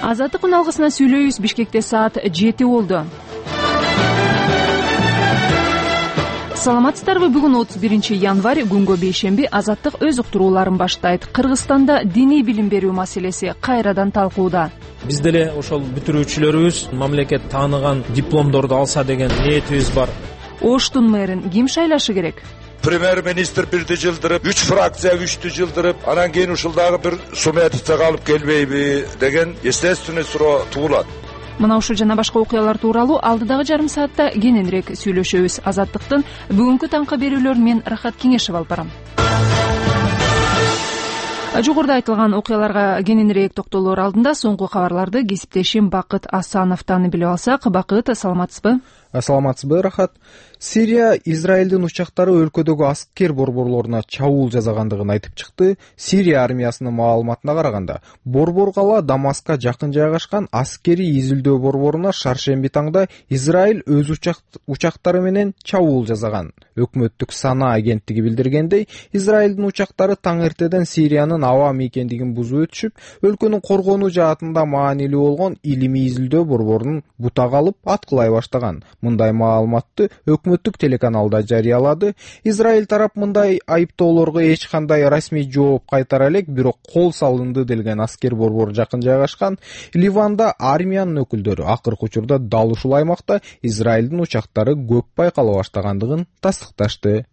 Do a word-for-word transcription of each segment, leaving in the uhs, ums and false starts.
Азаттык үн алгысына сүйлөйбүз. Бишкекте саат жети болду. Саламатсыздарбы? Бүгүн отуз биринчи январь, күнгө бейшемби. Азаттык өз уктурууларын баштайт. Кыргызстанда диний билим берүү маселеси кайрадан талкууда. Биз деле ошол бүтүрүүчүлөрүбүз мамлекет тааныган дипломдорду алса деген ниетибиз бар. Оштун мэрин ким шайлашы керек? Премьер-министр бирди жылдырып, үч фракция үчтү жылдырып, анан кийин ушул дагы бир Суметовго алып келбейби деген естественный суроо туулат. Мына ушул жана башка окуялар тууралуу алдыдагы жарым саатта кененирээк сүйлөшөбүз. Азаттыктын бүгүнкү таңкы берүүлөрүн мен Рахат Кеңешев алып барам. Жогоруда айтылган окуяларга кененирээк токтолоор алдында соңку кабарларды кесиптешим Бакыт Асановдон билип алсак. Бакыт, саламатсызбы? Саламатсызбы, Рахат. Сирия Израилдин учактары өлкөдөгү аскер борборлоруна чабуул жасагандыгын айтып чыкты. Сирия армиясынын маалыматына караганда, борбор кала Дамаска жакын жайгашкан аскери изилдөө борборуна шаршемби таңда Израиль өз учактары менен чабуул жасаган. Өкмөттүк Сана агенттиги билдиргендей, Израилдин учактары таң эртеден Сириянын аба мейкендигин бузуп өтүшүп, өлкөнүн коргонуу жаатында маанилүү болгон илимий изилдөө борборунун бутак алып аткылай баштаган. Мындай маалыматты өкмөттүк телеканалда жарыялады. Израиль тарап мындай айыптоолорго эч кандай расмий жооп кайтара элек, бирок кол салынды делген аскер борбору жакын жайгашкан Ливанда армиянын өкүлдөрү акыркы учурда дал ушул аймакта Израилдин учактары көп байкала баштагандыгын тастыкташты.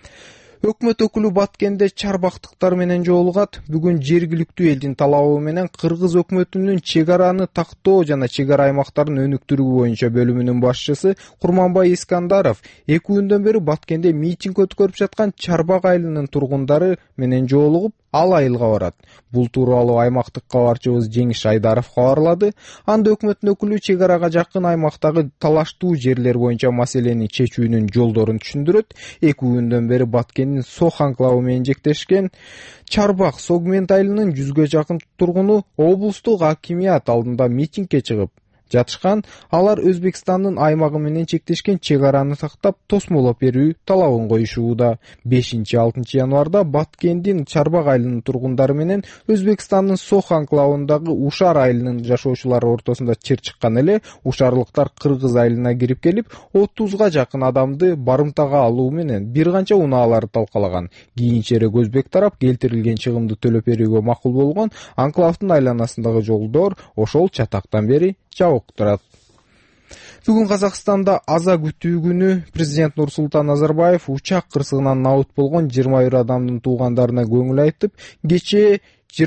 Өкмөт өкүлү Баткенде чарбактыктар менен жолугат. Бүгүн жергиликтүү элдин талабы менен кыргыз өкмөтүнүн чек араны тактоо жана чек ара аймактарын өнүктүрүү боюнча бөлүмүнүн башчысы Курманбай Искандаров эки күндөн бери Баткенде митинг өткөрүп жаткан Чарбак айылынын тургундары менен жолугуп, ал айылга барат. Бул тууралуу аймактык кабарчыбыз Жеңиш Айдаров кабарлады. Анда өкмөттүн өкүлү чек арага жакын аймактагы талаштуу жерлер боюнча маселени чечүүнүн жолдорун түшүндүрөт. эки күндөн бери Баткендин Сох анклавы менен жектешкен Чарбак Согмент айылынын жүзгө жакын тургуну облустук акимият алдында митингге чыгып жатышкан. Алар Өзбекстандын аймагы менен чектешкен чек араны тактап тосмолоп берүү талабын коюшууда. бешинчи алтынчы январда Баткендин Чарбак айылынын тургундары менен Өзбекстандын Сох анклавындагы Ушар айылынын жашоочулары ортосунда чыр чыккан эле. Ушарлыктар Кыргыз айылына кирип келип, отузга жакын адамды барымтага алуу менен бир канча унааларды талкалаган. Кийинчерээк Өзбек тарап келтирилген чыгымды төлөп берүүгө макул болгон. Анклавдын айланасындагы жолдор ошол чатактан бери жабык турат. Бүгүн Казакстанда аза күтүү күнү. Президент Нурсултан Назарбаев учак кырсыгынан набыт болгон жыйырма бир адамдын туугандарына көңүл айтып, кечээ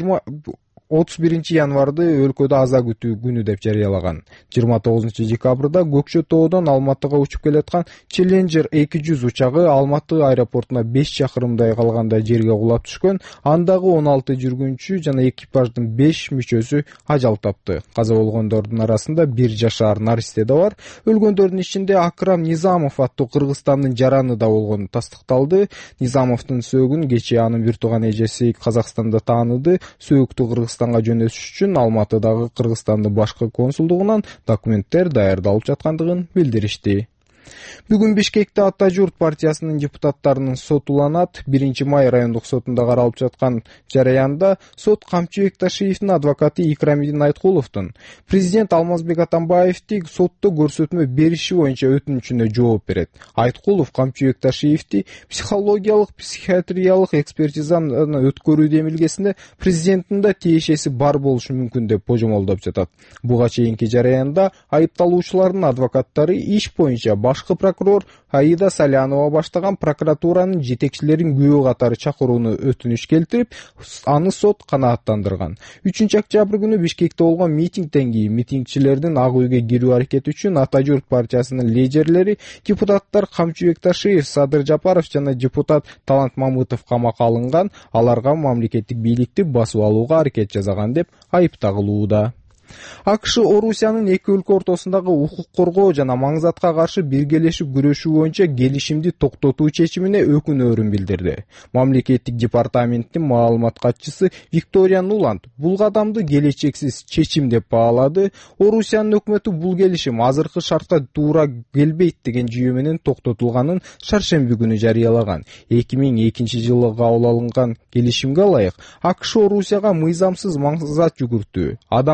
отуз биринчи январды өлкөдө аза күтүү күнү деп жарыялаган. жыйырма тогузунчу декабрда Көкчө тоодон Алматыга учуп келаткан Challenger эки жүз учагы Алматы аэропортуна беш чакырымдай калганда жерге кулап түшкөн. Андагы он алты жүргүнчү жана экипаждын беш мүчөсү ажал тапты. Каза болгондордун арасында бир жашар наристе да бар. Өлгөндөрдүн ичинде Акрам Низамов аттуу Кыргызстандын жараны да болгону тастыкталды. Низамовдун сөөгүн кечээ анын бир тууган эжеси Казакстанда тааныды. Сөөгүктү Кыргызстанга жөнөтүш үчүн Алматыдагы Кыргызстандын башкы консулдугунан документтер даярдалып жаткандыгын билдиришти. Бүгүн Бишкекте Ата журт партиясынын депутаттарынын соту уланат. биринчи май райондук сотунда каралып жаткан жараянда сот Камчы Бекташиевдин адвокаты Икрамидин Айткуловдун президент Алмазбек Атамбаевди сотто көрсөтмө бериши боюнча өтүнүчүнө жооп берет. Айткулов Камчы Бекташиевди психологиялык, психиатриялык экспертизаны өткөрүү демилгесинде президенттин да тиешеси бар болушу мүмкүн деп божомолдоп жатат. Буга чейинки жараянда айыпталуучулардын адвокаттары иш боюнча башкы прокурор Аида Салянова баштаган прокуратуранын жетекчилерин күбө катары чакырууну өтүнүч келтирип, аны сот канааттандырган. үчүнчү октябрь күнү Бишкекте болгон митингден кийин митингчилердин ак үйгө кирүү аракети үчүн Ата журт партиясынын лидерлери, депутаттар Камчы Бекташиев, Садыр Жапаров жана депутат Талант Мамытов камакка алынган. Аларга мамлекеттик бийликти басып алууга аракет жасаган деп айып тагылууда. АКШ Орусиянын эки өлкө ортосундагы укук коргоо жана маңзатка каршы биргелешип күрөшүү боюнча келишимди токтотуу чечимине өкүнөөрүн билдирди. Мамлекеттик департаменттин маалымат катчысы Виктория Нуланд бул кадамды келечексиз чечим деп баалады. Орусиянын өкмөтү бул келишим азыркы шартка туура келбейт деген жүйө менен токтотулганын шаршемби күнү жарыялаган. эки миң экинчи жылы кабыл алынган келишимге ылайык АКШ Орусияга мыйзамсыз маңзат жүгүртүү, адам сатуу,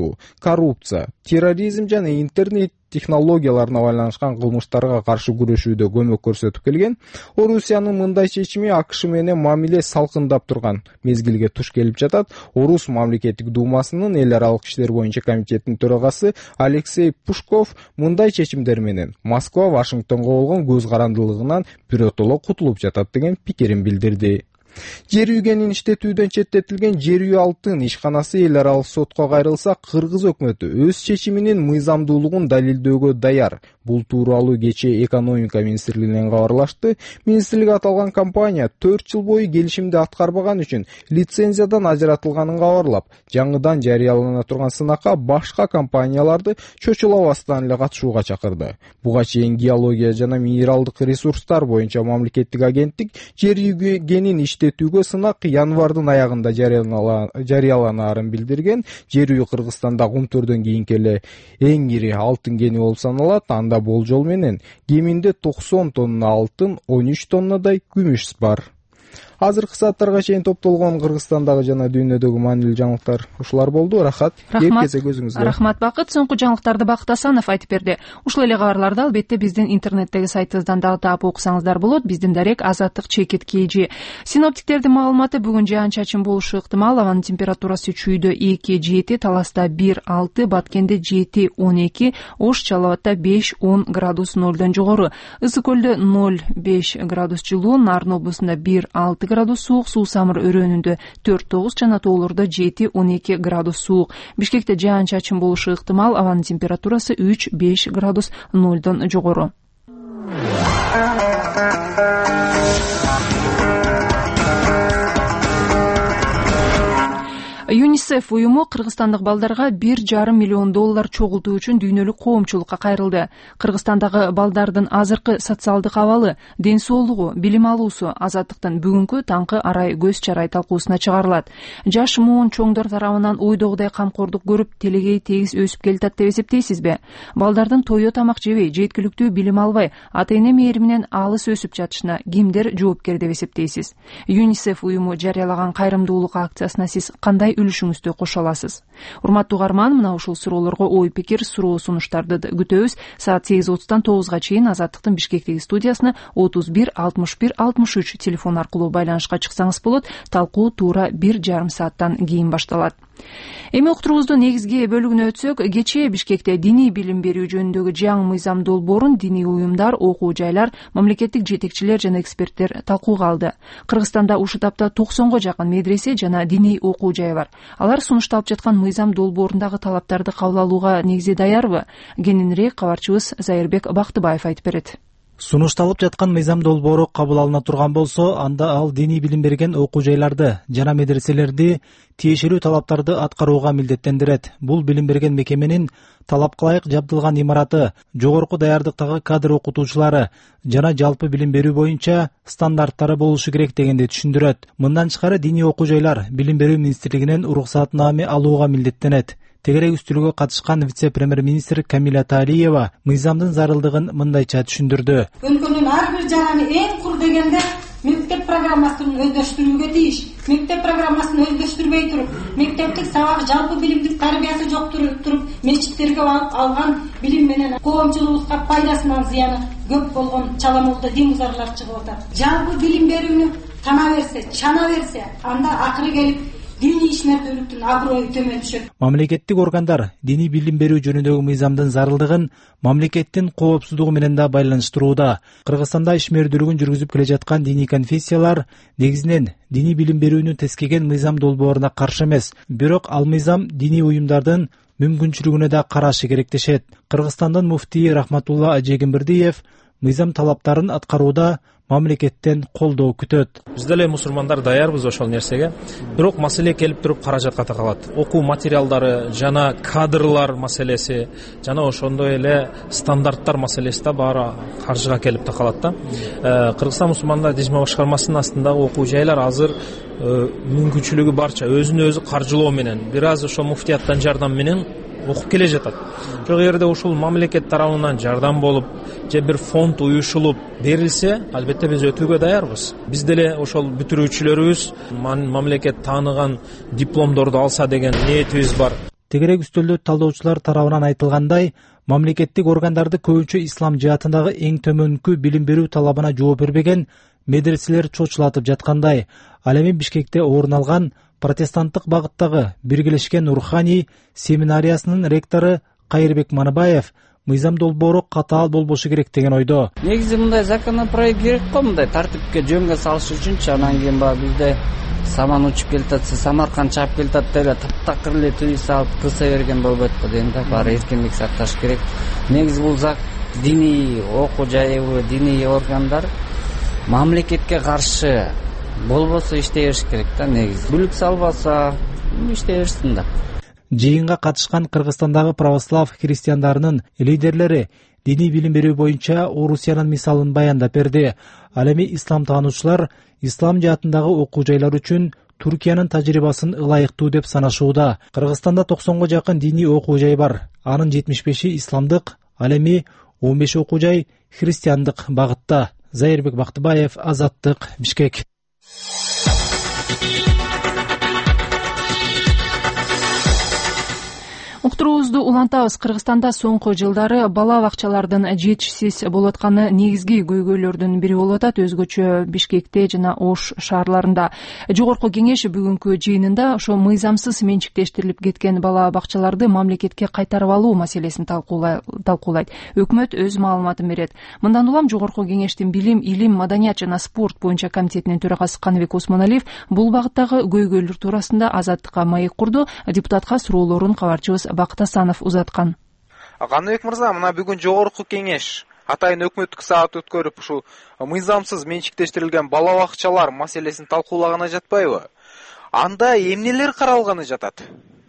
кошулуу, коррупция, терроризм жана интернет технологияларына байланышкан кылмыштарга каршы күрөшүүдө көмөк көрсөтүп келген. Орусиянын мындай чечими АКШ менен мамиле салкындап турган мезгилге туш келип жатат. Орус мамлекеттик думасынын эл аралык иштер боюнча комитетинин төрагасы Алексей Пушков мындай чечимдер менен Москва Вашингтонго болгон көз карандылыгынан биротоло кутулуп жатат деген пикирин билдирди. Жер үйгенин иштетүүдөн четтетилген Жер үй алтын ишканасы эл аралык сотко кайрылса, Кыргыз өкмөтү өз чечиминин мыйзамдуулугун далилдөөгө даяр. Бул тууралуу кечээ экономика министрлигинен кабарлашты. Министрлик аталган компания төрт жыл бою келишимди аткарбаган үчүн лицензиядан ажыратылганын кабарлап, жаңыдан жарыялана турган сынакка башка компанияларды чочулабастан эле катышууга чакырды. Буга чейин геология жана минералдык ресурстар боюнча мамлекеттик агенттик жер үйгенин иштетүүгө сынак январдын аягында жарыяланаарын билдирген. Жер үй Кыргызстанда Кумтөрдөн кийинки эле эң ири алтын кени болуп саналат. Анда болжол менен кеминде токсон тонна алтын, он үч тоннадай күмүш бар. Азыркы сааттарга чейин топтолгон Кыргызстандагы жана дүйнөдөгү маанилүү жаңылыктар ушулар болду. Рахат, кеп кесе көзүңүзгө. Рахмат Бакыт, соңку жаңылыктарды Бакыт Асанов айтып берди. Ушул эле кабарларды албетте биздин интернеттеги сайтыбыздан дагы таап окусаңыздар болот. Биздин дарек Азаттык чекит kg. Синоптиктердин маалыматы бүгүн жаан-чачын болушу ыктымал. Абанын температурасы чүйдө эки жети, Таласта бир алты, Баткенде жети он эки, Ош Чал Абадда беш он градус нолдон жогору. Ысык көлдө ноль беш градус жылуу, Нарын облусунда бир алты градус суук, Суу Самыр өрөөнүндө төрт тогуз жана тоолордо жети он эки градус суук. Бишкекте жаан-чачын болушу ыктымал. Абанын температурасы үч беш градус нолдон жогору. ЮНИСЕФ уюму кыргызстандык балдарга бир жарым миллион доллар чогултуу үчүн дүйнөлүк коомчулукка кайрылды. Кыргызстандагы балдардын азыркы социалдык абалы, ден соолугу, билим алуусу Азаттыктын бүгүнкү таңкы арай көз чарай талкуусуна чыгарылат. Жаш муун чоңдор тарабынан ойдогудай камкордук көрүп, телегей тегиз өсүп келатат деп эсептейсизби? Балдардын тое тамак жебей, жеткиликтүү билим албай, ата-эне мээриминен алыс өсүп жатышына кимдер жоопкер деп эсептейсиз? ЮНИСЕФ уюму жарыялаган кайрымдуулук акциясына сиз кандай үлүшүңүздү кошо аласыз? Урматтуу угарман, мына ушул суроолорго ой пикир, суроо сунуштарды күтөбүз. Саат сегиз отуздан тогузга чейин Азаттыктын Бишкектеги студиясына отуз бир алтымыш бир алтымыш үч телефон аркылуу байланышка чыксаңыз болот. Талкуу туура бир жарым сааттан кийин башталат. Эми уктуруубуздун негизги бөлүгүнө өтсөк, кечээ Бишкекте диний билим берүү жөнүндөгү жаңы мыйзам долбоорун диний уюмдар, окуу жайлар, мамлекеттик жетекчилер жана эксперттер талкууга алды. Кыргызстанда ушул тапта токсонго жакын медресе жана диний окуу жай бар. Алар сунушталып жаткан мыйзам долбоорундагы талаптарды кабыл алууга негизи даярбы? Кененирээк кабарчыбыз Зайырбек Бактыбаев айтып берет. Сунушталып жаткан мыйзам долбоору кабыл алына турган болсо, анда ал диний билим берген окуу жайларды жана медреселерди тиешелүү талаптарды аткарууга милдеттендирет. Бул билим берген мекеменин талапка ылайык жабдылган имараты, жогорку даярдыктагы кадр окутуучулары жана жалпы билим берүү боюнча стандарттары болушу керек дегенди түшүндүрөт. Мындан тышкары диний окуу жайлар билим берүү министрлигинен уруксатнаме алууга милдеттенет. Тегерек үстүлгө катышкан вице-премьер-министр Камиля Таалиева мыйзамдын зарылдыгын мындайча түшүндүрдү. Өлкөнүн ар бир жараны эң кур дегенде мектеп программасын өздөштүрүүгө тийиш. Мектеп программасын өздөштүрбөй туруп, мектептик сабак, жалпы билимдик тарбиясы жок туруп, мечиттерге алган билим менен коомчулукка пайдасынан зыяны көп болгон чаламолдо дин-бузарлар чыгып атат. Жалпы билим берүүнү тана берсе, чана берсе, анда акыры келип диний ишмердүүлүктүн аброю төмөн түшөт. Мамлекеттик органдар диний билим берүү жөнүндөгү мыйзамдын зарылдыгын мамлекеттин коопсуздугу менен да байланыштырууда. Кыргызстанда ишмердүүлүгүн жүргүзүп келе жаткан диний конфессиялар негизинен диний билим берүүнү тескеген мыйзам долбооруна каршы эмес, бирок ал мыйзам диний уюмдардын мүмкүнчүлүгүнө да карашы керектешет. Кыргызстандын муфтийи Рахматулла Ажегимбердиев мыйзам талаптарын аткарууда мамлекеттен колдоо күтөт. Биз деле мусулмандар даярбыз ошол нерсеге. Бирок маселе келип туруп каражатка такалат. Окуу материалдары жана кадрлар маселеси жана ошондой эле стандарттар маселеси да баары каржыга келип такалат да. Кыргызстан мусулмандар дижма башкармасынын астындагы окуу жайлар азыр мүмкүнчүлүгү барча өзүнө өзү каржылоо менен, бир аз ошо муфтияттан жардам менен окуп келе жатат. Бирок эгерде ушул мамлекет тарабынан жардам болуп, же бир фонд уюшулуп берилсе, албетте биз өтүүгө даярбыз. Биз деле ошол бүтүрүүчүлөрүбүз мамлекет тааныган дипломдорду алса деген ниетибиз бар. Тегерек үстөлдө талдоочулар тарабынан айтылгандай, мамлекеттик органдарды көбүнчө ислам жаатындагы эң төмөнкү билим берүү талабына жооп бербеген медреселер чочулатып жаткандай. Ал эми Бишкекте орун алган протестанттык багыттагы Биргелешкен Руханий семинариясынын ректору Кайырбек Маныбаев мыйзам долбоору катаал болбошу керек деген ойдо. Негизи мындай законопроект керек го, мындай тартипке жөнгө салыш үчүнчү. Анан кийин баягы бизде саман учуп келатса, Самарканд чаап келатат деп эле таптакыр эле түй салып кылса берген болбойт го дейм да. Баары эркиндик сакташ керек. Негизи бул зак диний окуу жайы, диний органдар мамлекетке каршы болбосо иштей бериш керек да. Негизи бүлүк салбаса иштей берсин да. Жыйынга катышкан Кыргызстандагы православ христиандарынын лидерлери диний билим берүү боюнча Орусиянын мисалын баяндап берди. Ал эми ислам таануучулар ислам жаатындагы окуу жайлар үчүн Туркиянын тажрыйбасын ылайыктуу деп санашууда. Кыргызстанда токсонго жакын диний окуу жай бар. Анын жетимиш беши исламдык, ал эми он беш окуу жай христиандык багытта. Зайырбек Бактыбаев, Азаттык, Бишкек. Уктуруубузду улантабыз. Кыргызстанда соңку жылдары бала бакчалардын жетишсиз болуп атканы негизги көйгөйлөрдүн бири болуп атат, өзгөчө Бишкекте жана Ош шаарларында. Жогорку кеңеш бүгүнкү жыйынында ошо мыйзамсыз менчиктештирилип кеткен бала бакчаларды мамлекетке кайтарып алуу маселесин талкуулайт. Өкмөт өз маалыматын берет. Мындан улам Жогорку кеңештин билим, илим, маданият жана спорт боюнча комитетинин төрагасы Каныбек Осмоналиев бул багыттагы көйгөйлөр туурасында Азаттыкка маек курду. Депутатка суроолорун кабарчыбыз Бакыт Асанов узаткан. Каныбек мырза, мына бүгүн Жогорку кеңеш атайын өкмөттүк саат өткөрүп, ушу мыйзамсыз менчиктештирилген бала бакчалар маселесин талкуулаганы жатпайбы? Анда эмнелер каралганы жатат?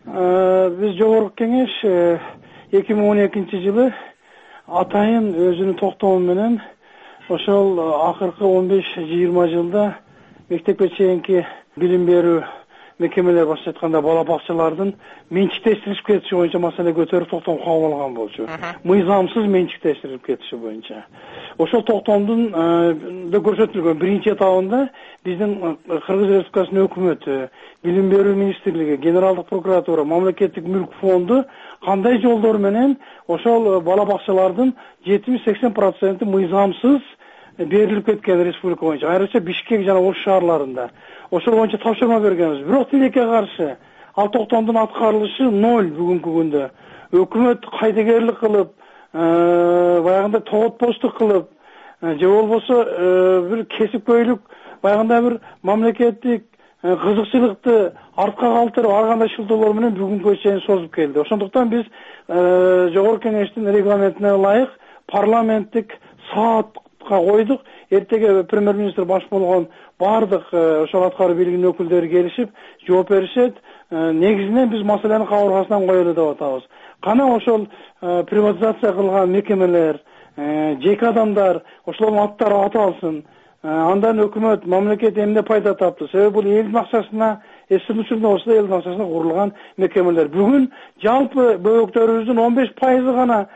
Биз Жогорку кеңеш эки миң он экинчи жылы атайын өзүнүн токтому менен ошол акыркы он беш жыйырма жылда мектепке чейинки билим берүү мекемелер башка айтканда бала бакчалардын менчиктештирип кетиши боюнча маселе көтөрүп токтом кабыл алган болчу. Мыйзамсыз менчиктештирип кетиши боюнча. Ошол токтомдун да көрсөтүлгөн биринчи этабында биздин Кыргыз Республикасынын өкмөтү, билим берүү министрлиги, генералдык прокуратура, мамлекеттик мүлк фонду кандай жолдор менен ошол бала бакчалардын жетимиш сексен проценти мыйзамсыз берилип кеткен республика боюнча, айрыкча Бишкек жана Ош шаарларында. Ошол боюнча тапшырма бергенбиз. Бирок тилекке каршы ал токтомдун аткарылышы ноль бүгүнкү күндө. Өкмөт кайдыгерлик кылып, баягында тоготпоштук кылып, же болбосо бир кесипкөйлүк, баягында бир мамлекеттик кызыкчылыкты артка калтырып, ар кандай шылтоолор менен бүгүнкү чейин созуп келди. Ошондуктан биз Жогорку кеңештин регламентине ылайык парламенттик саатка койдук. Эртеге премьер-министр баш болгон бардык ошол аткаруу бийлигинин өкүлдөрү келишип жооп беришет. Негизинен биз маселени кабыргасынан коелу деп атабыз. Кана ошол приватизация кылган мекемелер, жеке адамдар ошолордун аттары аталсын. Андан өкмөт, мамлекет эмне пайда тапты? Себеби бул элдин акчасына, эсин учурунда болсо элдин акчасына курулган мекемелер. Бүгүн жалпы бөбөктөрүбүздүн он беш пайызы гана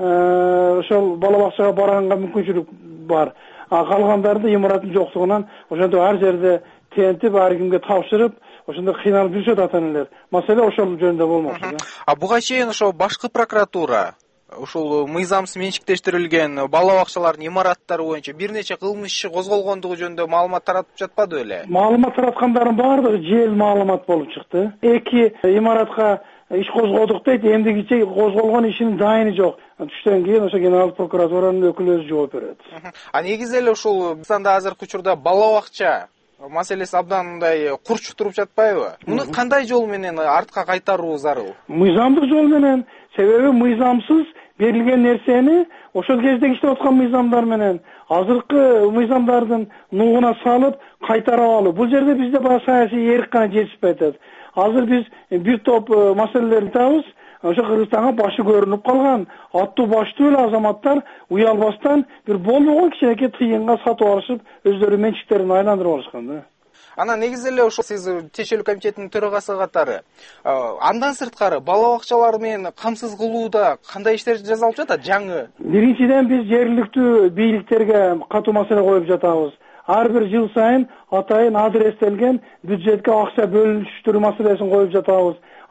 ошол бала бакчага барганга мүмкүнчүлүк бар. Калгандарында имараттын жоктугунан ошондо ар жерде тентип, ар кимге тапшырып, ошондо кыйналып жүрүшөт ата-энелер. Маселе ошол жөнүндө болмокчу. А буга чейин ошол башкы прокуратура ушул мыйзамсыз менчиктештирилген бала бакчалардын имараттары боюнча бир нече кылмыш иши козголгондугу жөнүндө маалымат таратып жатпады беле? Маалымат тараткандардын баардыгы жел маалымат болуп чыкты. Эки имаратка иш козгодук дейт, эмдигиче козголгон ишинин дайыны жок. Түштөн кийин ошо генералдык прокуратуранын өкүлү өзү жооп берет. А негизи эле ушул Кыргызстанда азыркы учурда бала бакча маселеси абдан мындай курчуп туруп жатпайбы? Муну кандай жол менен артка кайтаруу зарыл? Мыйзамдык жол менен. Себеби мыйзамсыз берилген нерсени ошол кезде иштеп аткан мыйзамдар менен азыркы мыйзамдардын нугуна салып кайтарып алуу. Бул жерде бизде баягы саясий эрк гана жетишпей атат. Азыр биз бир топ маселелерди айтабыз. Ошо Кыргызстанга башы көрүнүп калган аттуу баштуу эле азаматтар уялбастан бир болбогон кичинекей тыйынга сатып алышып, өздөрү менчиктерин айландырып алышкан да. Анан негизи эле ошо сиз тиешелүү комитеттин төрагасы катары андан сырткары бала бакчалар менен камсыз кылууда кандай иштер жасалып жатат жаңы? Биринчиден биз жергиликтүү бийликтерге катуу маселе коюп жатабыз. Ар бир жыл сайын атайын адрестелген бюджетке акча бөлүнүштүрүү маселесин коюп жатабыз.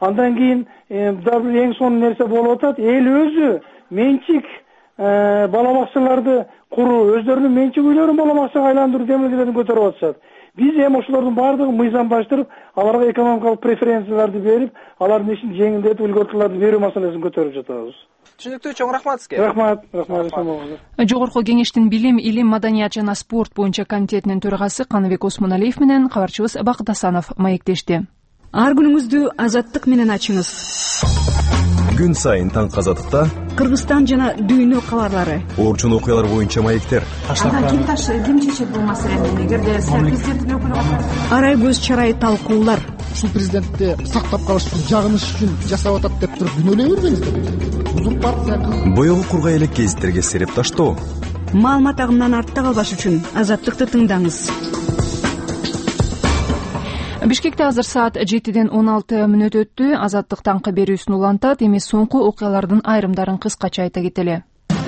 Андан кийин дагы бир эң сонун нерсе болуп атат. Эл өзү менчик бала бакчаларды куруу, өздөрүнүн менчик үйлөрүн бала бакчага айландыруу демилгелерин көтөрүп атышат. Биз эми ошолордун баардыгын мыйзамдаштырып, аларга экономикалык преференцияларды берип, алардын ишин жеңилдетип, үлгөртүүлөрдү берүү маселесин көтөрүп жатабыз. Түшүнүктүү, чоң рахмат сизге. Рахмат, рахмат. Жогорку кеңештин билим, илим, маданият жана спорт боюнча комитетинин төрагасы Каныбек Осмоналиев менен кабарчыбыз Бакыт Асанов маектешти. Ар күнүңүздү азаттык менен ачыңыз. Күн сайын таңкы азаттыкта Кыргызстан жана дүйнө кабарлары, орчун окуялар боюнча маектер. Ага ким ташы, ким чечет бул маселени? Эгерде президенттин өкүлү арай көз чарай талкуулар. Ушул президентти сактап калыш, жагыныш үчүн жасап атат деп туруп күнөөлөй бербеңиздер. Узурпация. Боёгу кургай элек гезиттерге сереп таштоо. Маалымат агымынан артта калбаш үчүн азаттыкты тыңдаңыз. Бишкекте азыр саат жетиден он алты мүнөт өттү. Азаттык таңкы берүүсүн улантат. Эми соңку окуялардын айрымдарын кыскача айта кетели.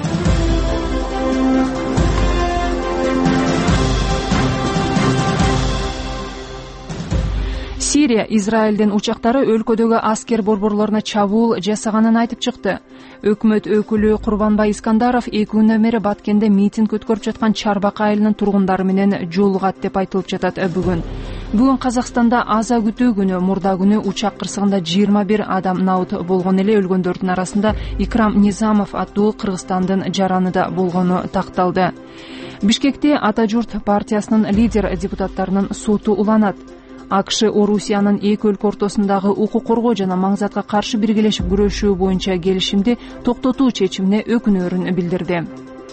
Сирия Израилдин учактары өлкөдөгү аскер борборлоруна чабуул жасаганын айтып чыкты. Өкмөт өкүлү Курбанбай Искандаров эки күнөн бери Баткенде митинг өткөрүп жаткан Чарбак айылынын тургундары менен жолугат деп айтылып жатат бүгүн. Бүгүн Казакстанда аза күтүү күнү. Мурда күнү учак кырсыгында жыйырма бир адам наут болгон эле. Өлгөндөрдүн арасында Икрам Низамов аттуу Кыргызстандын жараны да болгону такталды. Бишкекте Ата журт партиясынын лидер депутаттарынын соту уланат. АКШ Орусиянын эки өлкө ортосундагы укук коргоо жана маңзатка каршы биргелешип күрөшүү боюнча келишимди токтотуу чечимине өкүнөөрүн билдирди.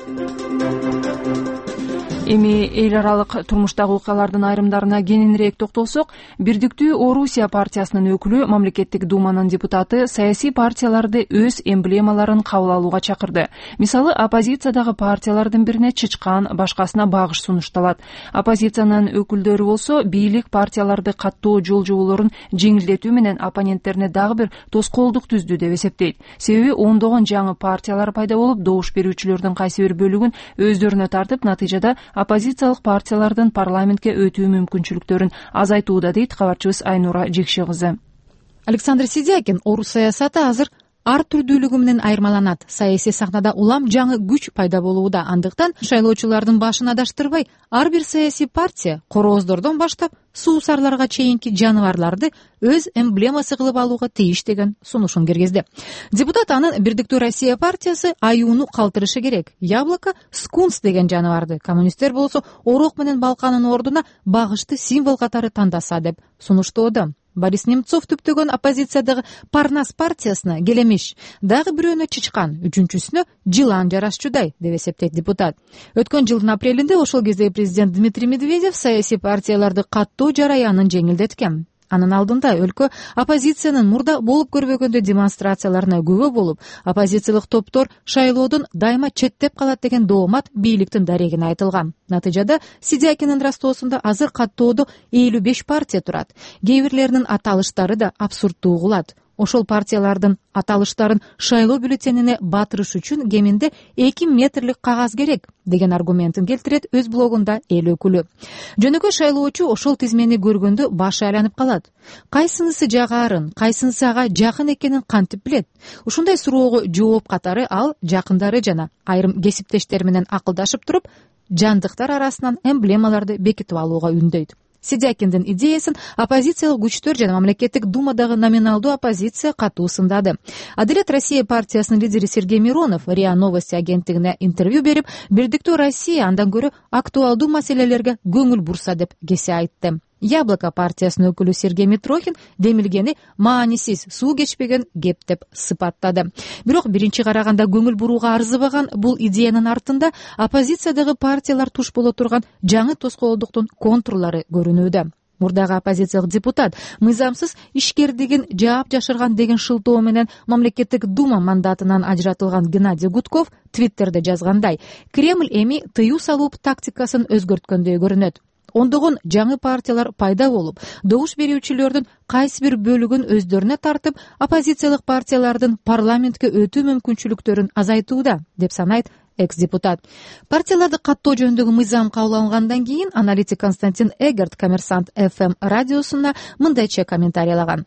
Эми эл аралык турмуштагы окуялардын айрымдарына кененирээк токтолсок, Бирдиктүү Орусия партиясынын өкүлү Мамлекеттик думанын депутаты саясий партияларды өз эмблемаларын кабыл алууга чакырды. Мисалы, оппозициядагы партиялардын бирине чычкан, башкасына багыш сунушталат. Оппозициянын өкүлдөрү болсо бийлик партияларды каттоо жол жоболорун жеңилдетүү менен оппоненттерине дагы бир тоскоолдук түздү деп эсептейт. Себеби ондогон жаңы партиялар пайда болуп, добуш берүүчүлөрдүн кайсы бир бөлүгүн өздөрүнө тартып, натыйжада оппозициялык партиялардын парламентке өтүү мүмкүнчүлүктөрүн азайтууда, дейт кабарчыбыз Айнура Жекши кызы. Александр Сидякин орус саясаты азыр ар түрдүүлүгү менен айырмаланат. Саясий сахнада улам жаңы күч пайда болууда. Андыктан шайлоочулардын башын адаштырбай, ар бир саясий партия корооздордон баштап суусарларга чейинки жаныбарларды өз эмблемасы кылып алууга тийиш деген сунушун киргизди. Депутат анын Бирдиктүү Россия партиясы аюуну калтырышы керек. Яблоко скунс деген жаныбарды, коммунисттер болсо орок менен балканын ордуна багышты символ катары тандаса деп сунуштоодо. Борис Немцов түптөгөн оппозициядагы Парнас партиясына келемиш, дагы бирөөнө чычкан, үчүнчүсүнө жылан жарашчудай деп эсептейт депутат. Өткөн жылдын апрелинде ошол кезде президент Дмитрий Медведев саясий партияларды каттоо жараянын жеңилдеткен. Анын алдында өлкө оппозициянын мурда болуп көрбөгөндө демонстрацияларына күбө болуп, оппозициялык топтор шайлоодон дайыма четтеп калат деген доомат бийликтин дарегине айтылган. Натыйжада Сидякинин растоосунда азыр каттоодо элүү беш партия турат. Кээ бирлеринин аталыштары да абсурдтуу угулат. Ошол партиялардын аталыштарын шайлоо бюллетенине батырыш үчүн кеминде эки метрлик кагаз керек деген аргументин келтирет өз блогунда эл өкүлү. Жөнөкөй шайлоочу ошол тизмени көргөндө башы айланып калат. Кайсынысы жагарын, кайсынысы ага жакын экенин кантип билет? Ушундай суроого жооп катары ал жакындары жана айрым кесиптештери менен акылдашып туруп, жандыктар арасынан эмблемаларды бекитип алууга үндөйт. Сидякиндин идеясын оппозициялык күчтөр жана мамлекеттик думадагы номиналдуу оппозиция катуу сындады. Адилет Россия партиясынын лидери Сергей Миронов РИА Новости агенттигине интервью берип, Бирдиктүү Россия андан көрө актуалдуу маселелерге көңүл бурса деп кесе айтты. Яблоко партиясынын өкүлү Сергей Митрохин демилгени маанисиз, суу кечпеген кеп деп сыпаттады. Бирок биринчи караганда көңүл бурууга арзыбаган бул идеянын артында оппозициядагы партиялар туш боло турган жаңы тоскоолдуктун контурлары көрүнүүдө. Мурдагы оппозициялык депутат мыйзамсыз ишкердигин жаап жашырган деген шылтоо менен мамлекеттик дума мандатынан ажыратылган Геннадий Гудков Твиттерде жазгандай: Кремль эми тыюу салуу тактикасын өзгөрткөндөй көрүнөт. Ондогон жаңы партиялар пайда болуп, добуш берүүчүлөрдүн кайсы бир бөлүгүн өздөрүнө тартып, оппозициялык партиялардын парламентке өтүү мүмкүнчүлүктөрүн азайтууда, деп санайт экс-депутат. Партияларды каттоо жөнүндөгү мыйзам кабыл алынгандан кийин аналитик Константин Эгерт Коммерсант эф эм радиосуна мындайча комментарийлаган.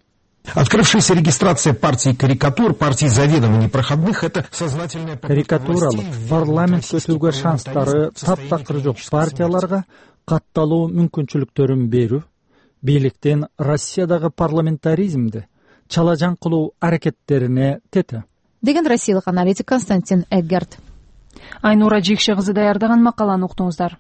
Открывшаяся регистрация партии карикатур, партии заведомо непроходных — это сознательная карикатуралык парламент көтүүгө шанстары таптакыр жок партияларга катталуу мүмкүнчүлүктөрүн берүү, бийликтин Россиядагы парламентаризмди чалажан кылуу аракеттерине тете, деген россиялык аналитик Константин Эггерт. Айнура Жикше кызы даярдаган макаланы уктуңуздар.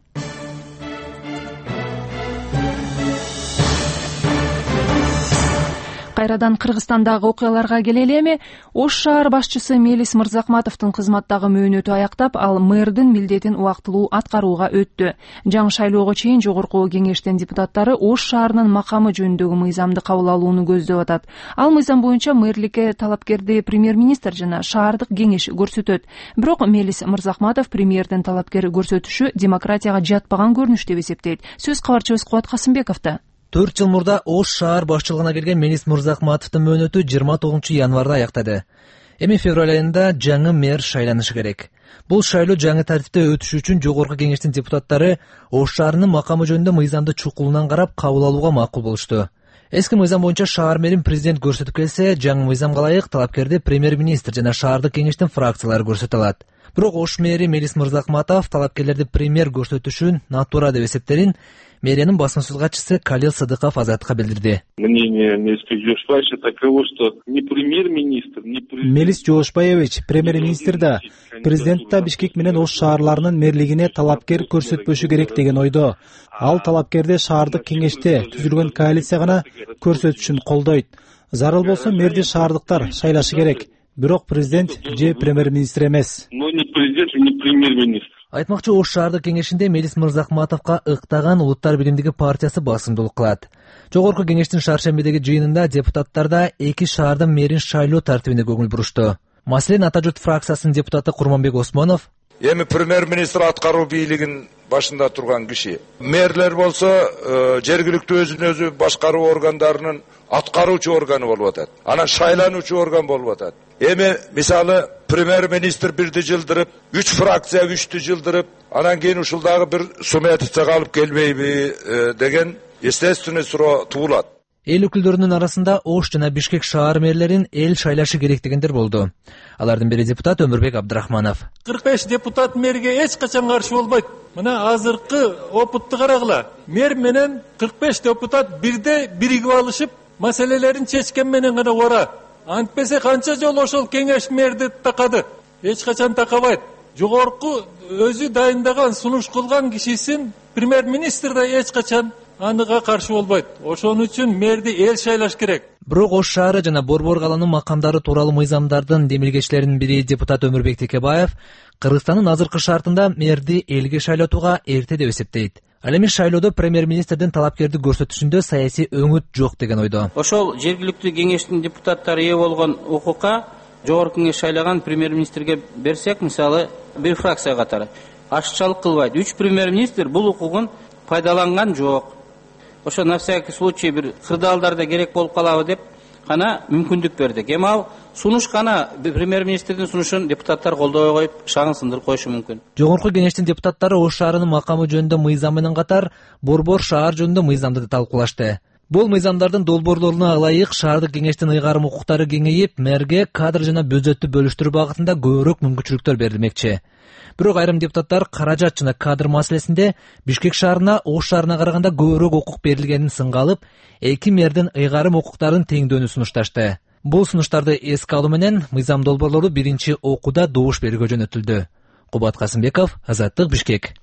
Кайрадан Кыргызстандагы окуяларга келели эми. Ош шаар башчысы Мелис Мырзахматовдун кызматтагы мөөнөтү аяктап, ал мэрдин милдетин убактылуу аткарууга өттү. Жаңы шайлоого чейин жогорку кеңештин депутаттары Ош шаарынын макамы жөнүндөгү мыйзамды кабыл алууну көздөп атат. Ал мыйзам боюнча мэрликке талапкерди премьер-министр жана шаардык кеңеш көрсөтөт. Бирок Мелис Мырзахматов премьердин талапкер көрсөтүшү демократияга жатпаган көрүнүш деп эсептейт. Сөз кабарчыбыз Кубат Касымбековдо. төрт жыл мурда Ош шаар башчылыгына келген Мелис Мырзахматовдун мөөнөтү жыйырма тогузунчу январда аяктады. Эми февраль айында жаңы мэр шайланышы керек. Бул шайлоо жаңы тартипте өтүшү үчүн жогорку кеңештин депутаттары Ош шаарынын макамы жөнүндө мыйзамды чукулунан карап кабыл алууга макул болушту. Эски мыйзам боюнча шаар мэрин президент көрсөтүп келсе, жаңы мыйзамга ылайык талапкерди премьер-министр жана шаардык кеңештин фракциялары көрсөтө алат. Бирок Ош мэри Мелис Мырзахматов талапкерлерди премьер көрсөтүшүн натура деп эсепттерин мэриянын басма-сөз катчысы Калил Садыков Азаттыкка билдирди. Мнение Мелиса Жошпаевича таково, что ни премьер-министр, ни президент... Мелис Жошпаевич премьер-министр да, президент да Бишкек менен Ош шаарларынын мэрлигине талапкер көрсөтпөшү керек деген ойдо. Ал талапкерди шаардык кеңеште түзүлгөн коалиция гана көрсөтүшүн колдойт. Зарыл болсо мэрди шаардыктар шайлашы керек. Бирок президент же премьер-министр эмес. Но ни президент, ни премьер-министр. Айтмакчы, Ош шаардык кеңешинде Мелис Мырзахматовго ыктаган Улуттар биримдиги партиясы басымдуулук кылат. Жогорку кеңештин шаршембидеги жыйынында депутаттар да эки шаардын мэрин шайлоо тартибине көңүл бурушту. Маселен, Ата журт фракциясынын депутаты Курманбек Осмонов: эми премьер-министр аткаруу бийлигин башында турган киши. Мэрлер болсо жергиликтүү өзүн өзү башкаруу органдарынын аткаруучу органы болуп атат. Анан шайлануучу орган болуп атат. Эми мисалы премьер-министр бирди жылдырып, үч фракция үчтү жылдырып, анан кийин ушулдагы бир сумятица калып келбейби деген естественный суроо туулат. Эл өкүлдөрүнүн арасында Ош жана Бишкек шаар мэрлерин эл шайлашы керек дегендер болду. Алардын бири депутат Өмүрбек Абдрахманов. кырк беш депутат мэрге эч качан каршы болбойт. Мына азыркы опытты карагыла. Мэр менен кырк беш депутат бирде биригип алышып, маселелерин чечкен менен гана ора. Антпесе канча жол ошол кеңеш мэрди такады. Эч качан такабайт. Жогорку өзү дайындаган, сунуш кылган кишисин премьер-министр да эч качан аныга каршы болбойт. Ошон үчүн мэрди эл шайлаш керек. Бирок Ош шаары жана Борбор каланын макамдары тууралуу мыйзамдардын демилгечилеринин бири депутат Өмүрбек Текебаев Кыргызстандын азыркы шартында мэрди элге шайлатууга эрте деп эсептейт. Ал эми шайлоодо премьер-министрдин талапкерди көрсөтүшүндө саясий өңүт жок деген ойдо. Ошол жергиликтүү кеңештин депутаттары ээ болгон укукка жогорку кеңеш шайлаган премьер-министрге берсек, мисалы, бир фракция катары ашыкчалык кылбайт. Үч премьер-министр бул укугун пайдаланган жок. Ошо на всякий случай бир кырдаалдарда керек болуп калабы деп гана мүмкүндүк бердик. Эми ал сунуш гана премьер-министрдин сунушун депутаттар колдобой коюп, шагын сындырып коюшу мүмкүн. Жогорку кеңештин депутаттары Ош шаарынын макамы жөнүндө мыйзам менен катар Борбор шаар жөнүндө мыйзамды да талкуулашты. Бул мыйзамдардын долбоорлоруна ылайык шаардык кеңештин ыйгарым укуктары кеңейип, мэрге кадр жана бюджеттти бөлүштүрүү багытында көбүрөөк мүмкүнчүлүктөр берилмекчи. Бирок айрым депутаттар каражат жана кадр маселесинде Бишкек шаарына Ош шаарына караганда көбүрөөк укук берилгенин сынга алып, эки мэрдин ыйгарым укуктарын теңдөөүнү сунушташты. Бул сунуштарды эске алуу менен мыйзам долбоорлору биринчи окууда добуш берүүгө жөнөтүлдү. Кубат Касымбеков, Азаттык, Бишкек.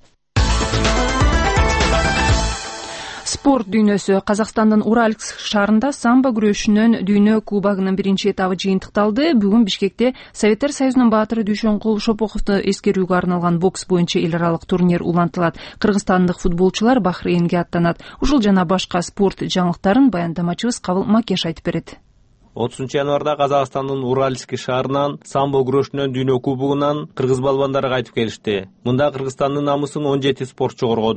Спорт дүйнөсү. Казакстандын Уральск шаарында самбо күрөшүнөн дүйнө кубогунун биринчи этабы жыйынтыкталды. Бүгүн Бишкекте Советтер Союзунун баатыры Дүйшөнкул Шопоховду эскерүүгө арналган бокс боюнча эл аралык турнир улантылат. Кыргызстандык футболчулар Бахрейнге аттанат. Ушул жана башка спорт жаңылыктарын баяндамачыбыз Кабыл Макеш айтып берет. отузунчу январда Казакстандын Уральск шаарынан самбо күрөшүнөн дүйнө кубогунан кыргыз балбандары кайтып келишти. Мында Кыргызстандын намысын он жети спортчу коргоду.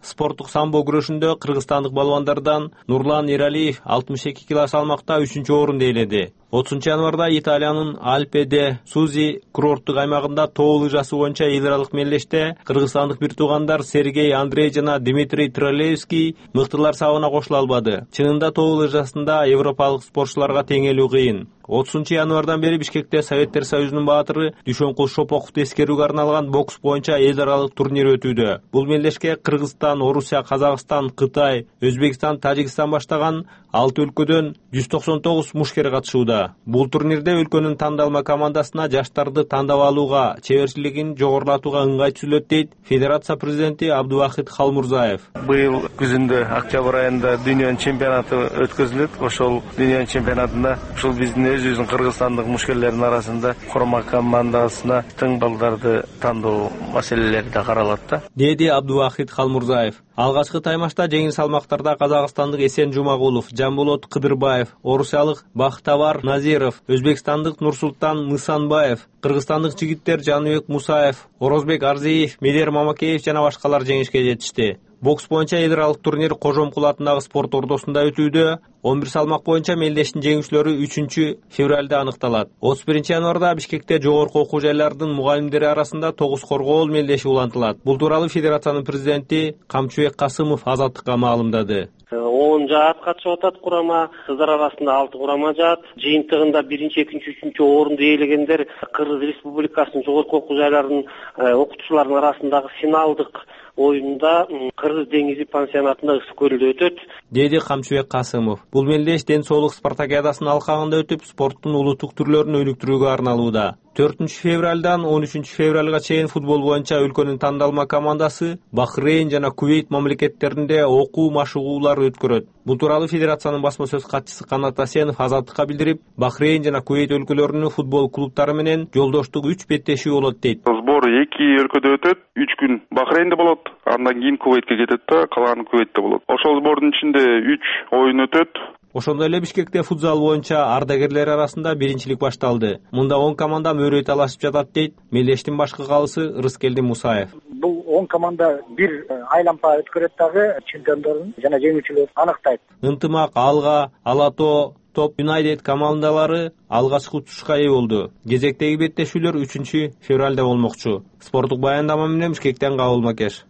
Спорттук самбо күрөшүндө кыргызстандык балбандардан Нурлан Эралиев алтымыш эки кило салмакта үчүнчү орунду ээледи. отузунчу январда Италиянын Альпеде Сузи курорттук аймагында тоо лыжасы боюнча эл аралык мелдеште кыргызстандык бир туугандар Сергей Андрей жана Дмитрий Тролеевский мыктылар сабына кошула албады. Чынында тоо лыжасында европалык спортчуларга теңелүү кыйын. отузунчу январдан бери Бишкекте Советтер Союзунун баатыры Дүйшөнкул Шоповду эскерүүгө арналган бокс боюнча эл аралык турнир өтүүдө. Бул мелдешке Кыргызстан, Орусия, Казакстан, Кытай, Өзбекстан, Тажикстан баштаган алты өлкөдөн жүз токсон тогуз мушкер катышууда. Бул турнирде өлкөнүн тандалма командасына жаштарды тандап алууга, чеберчилигин жогорулатууга ыңгай түзүлөт дейт Федерация президенти Абдувахит Халмурзаев. Быйыл күзүндө октябрь айында дүйнөнүн чемпионаты өткөзүлөт. Ошол дүйнөнүн чемпионатында ушул биздин өзүбүздүн кыргызстандык мушкерлердин арасында курма командасына тың балдарды тандоо маселелери да каралат да, деди Абдувахит Халмурзаев. Алгачкы таймашта жеңил салмактарда казакстандык Эсен Жумагулов, Жамболот Кыдырбаев, орусиялык Бактабар Назиров, өзбекстандык Нурсултан Нысанбаев, кыргызстандык жигиттер Жаныбек Мусаев, Орозбек Арзиев, Медер Мамакеев жана башкалар жеңишке жетишти. Бокс боюнча эл аралык турнир Кожомкул атындагы спорт ордосунда өтүүдө. он бир салмак боюнча мелдештин жеңүүчүлөрү үчүнчү февралда аныкталат. отуз биринчи январда Бишкекте жогорку окуу жайлардын мугалимдери арасында тогуз коргоол мелдеши улантылат. Бул тууралуу федерациянын президенти Камчыбек Касымов Азаттыкка маалымдады. он жаат катышып атат курама, кыздар арасында алты курама жаат. Жыйынтыгында биринчи, экинчи, үчүнчү орунду ээлегендер Кыргыз Республикасынын жогорку окуу жайларынын окутуучуларынын арасындагы финалдык оюнда Кыргыз деңизи пансионатында Ысык көлдө өтөт, деди Камчыбек Касымов. Бул мелдеш ден соолук спартакиадасынын алкагында өтүп, спорттун улуттук түрлөрүн өнүктүрүүгө арналууда. төртүнчү февралдан он үчүнчү февралга чейин футбол боюнча өлкөнүн тандалма командасы Бахрейн жана Кувейт мамлекеттеринде окуу машыгуулар өткөрөт. Бул тууралуу федерациянын басма сөз катчысы Канат Асенов Азаттыкка билдирип, Бахрейн жана Кувейт өлкөлөрүнүн футбол клубтары менен жолдоштук үч беттешүү болот дейт. Сбор эки өлкөдө өтөт, үч күн Бахрейнде болот, андан кийин Кувейтке кетет да, калганы Кувейтте болот. Ошол сбордун ичинде үч оюн өтөт. Ошондой эле Бишкекте футзал боюнча ардагерлер арасында биринчилик башталды. Мында он команда мөрөй талашып жатат дейт мелдештин башкы калысы Рыскелди Мусаев. Бул он команда бир айлампа өткөрөт дагы чемпиондорун жана жеңүүчүлөрүн аныктайт. Ынтымак, Алга, Алато, Топ Юнайтед командалары алгачкы утушка ээ болду. Кезектеги беттешүүлөр үчүнчү февралда болмокчу. Спорттук баяндама менен Бишкектен Кабыл Макеш.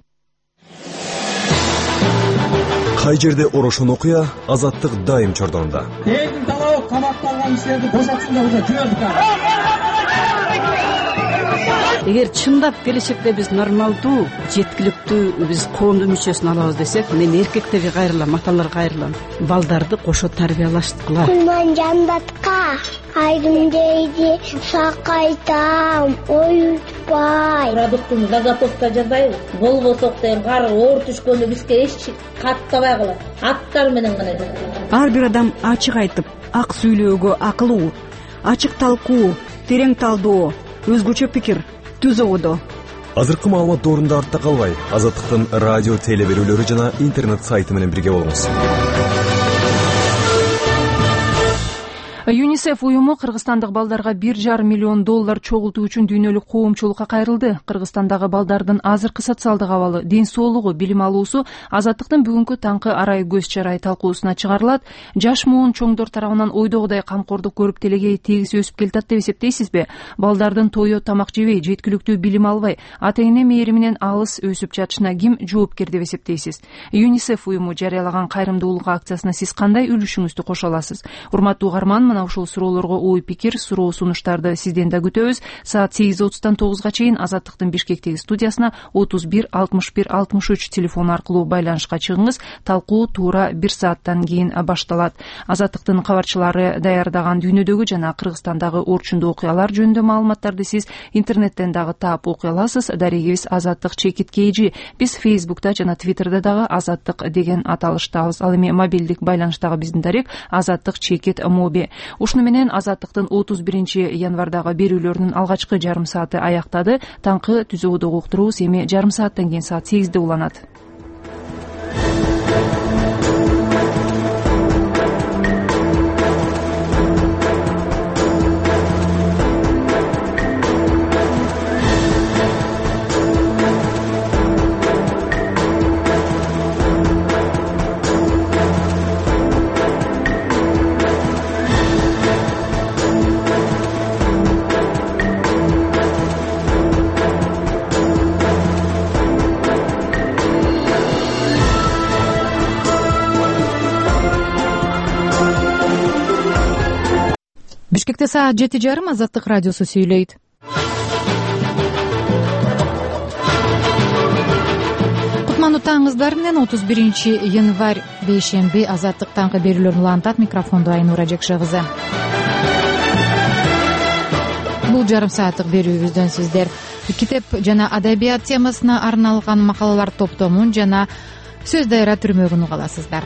Кай жерде орошон окуя, Азаттык дайым чордонунда. Элдин талабы камакталган кишилерди бошотсун деп жүрдүк. Эгер чындап келечекте биз нормалдуу, жеткиликтүү биз коомдун мүчөсүн алабыз десек, мен эркектерге кайрылам, аталарга кайрылам. Балдарды кошо тарбиялаштыкыла. Кулман жандатка айрым дейди, сакайтам, оютпай. Продуктун заготовка жасайбыз. Болбосок деген кар оор түшкөндө бизге эч каттабай калат. Аттар менен гана. Ар бир адам ачык айтып, ак сүйлөөгө акылуу, ачык талкуу, терең талдоо, өзгөчө пикир түзүүдө. Азыркы маалымат доорунда артта калбай, Азаттыктын радио теле берүүлөрү жана интернет сайты менен бирге болуңуз. ЮНИСЕФ уюму кыргызстандык балдарга бир жарым миллион доллар чогултуу үчүн дүйнөлүк коомчулукка кайрылды. Кыргызстандагы балдардын азыркы социалдык абалы, ден соолугу, билим алуусу Азаттыктын бүгүнкү таңкы арай көз чарай талкуусуна чыгарылат. Жаш муун чоңдор тарабынан ойдогудай камкордук көрүп делегей тегиз өсүп келатат деп эсептейсизби? Балдардын тое тамак жебей, жеткиликтүү билим албай, ата-эне мээриминен алыс өсүп жатышына ким жоопкер деп эсептейсиз? ЮНИСЕФ уюму жарыялаган кайрымдуулук акциясына сиз кандай үлүшүңүздү кошо аласыз? Урматтуу угарман, мына ушул суроолорго ой пикир, суроо сунуштарды сизден да күтөбүз. Саат сегиз отуздан тогузга чейин Азаттыктын Бишкектеги студиясына отуз бир алтымыш бир алтымыш үч телефон аркылуу байланышка чыгыңыз. Талкуу туура бир сааттан кийин башталат. Азаттыктын кабарчылары даярдаган дүйнөдөгү жана Кыргызстандагы орчундуу окуялар жөнүндө маалыматтарды сиз интернеттен дагы таап окуй аласыз. Дарегибиз Азаттык чекит кейжи. Биз Фейсбукта жана Твиттерде дагы Азаттык деген аталыштабыз. Ал эми мобилдик байланыштагы биздин дарек Азаттык чекит моби. Ушуну менен Азаттыктын отуз биринчи январдагы берүүлөрүнүн алгачкы жарым сааты аяктады. Таңкы түзүүдөгү уктуруубуз эми жарым сааттан кийин саат сегизде уланат. Бишкекте саат жети жарым Азаттык радиосу сүйлөйт. Кутмандуу таңыңыздар менен отуз биринчи январь бейшемби Азаттык таңкы берүүлөрүн улантат. Микрофондо Айнура Жекше кызы. Бул жарым сааттык берүүбүздөн сиздер китеп жана адабият темасына арналган макалалар топтомун жана сөз дайра түрмөгүн уга аласыздар.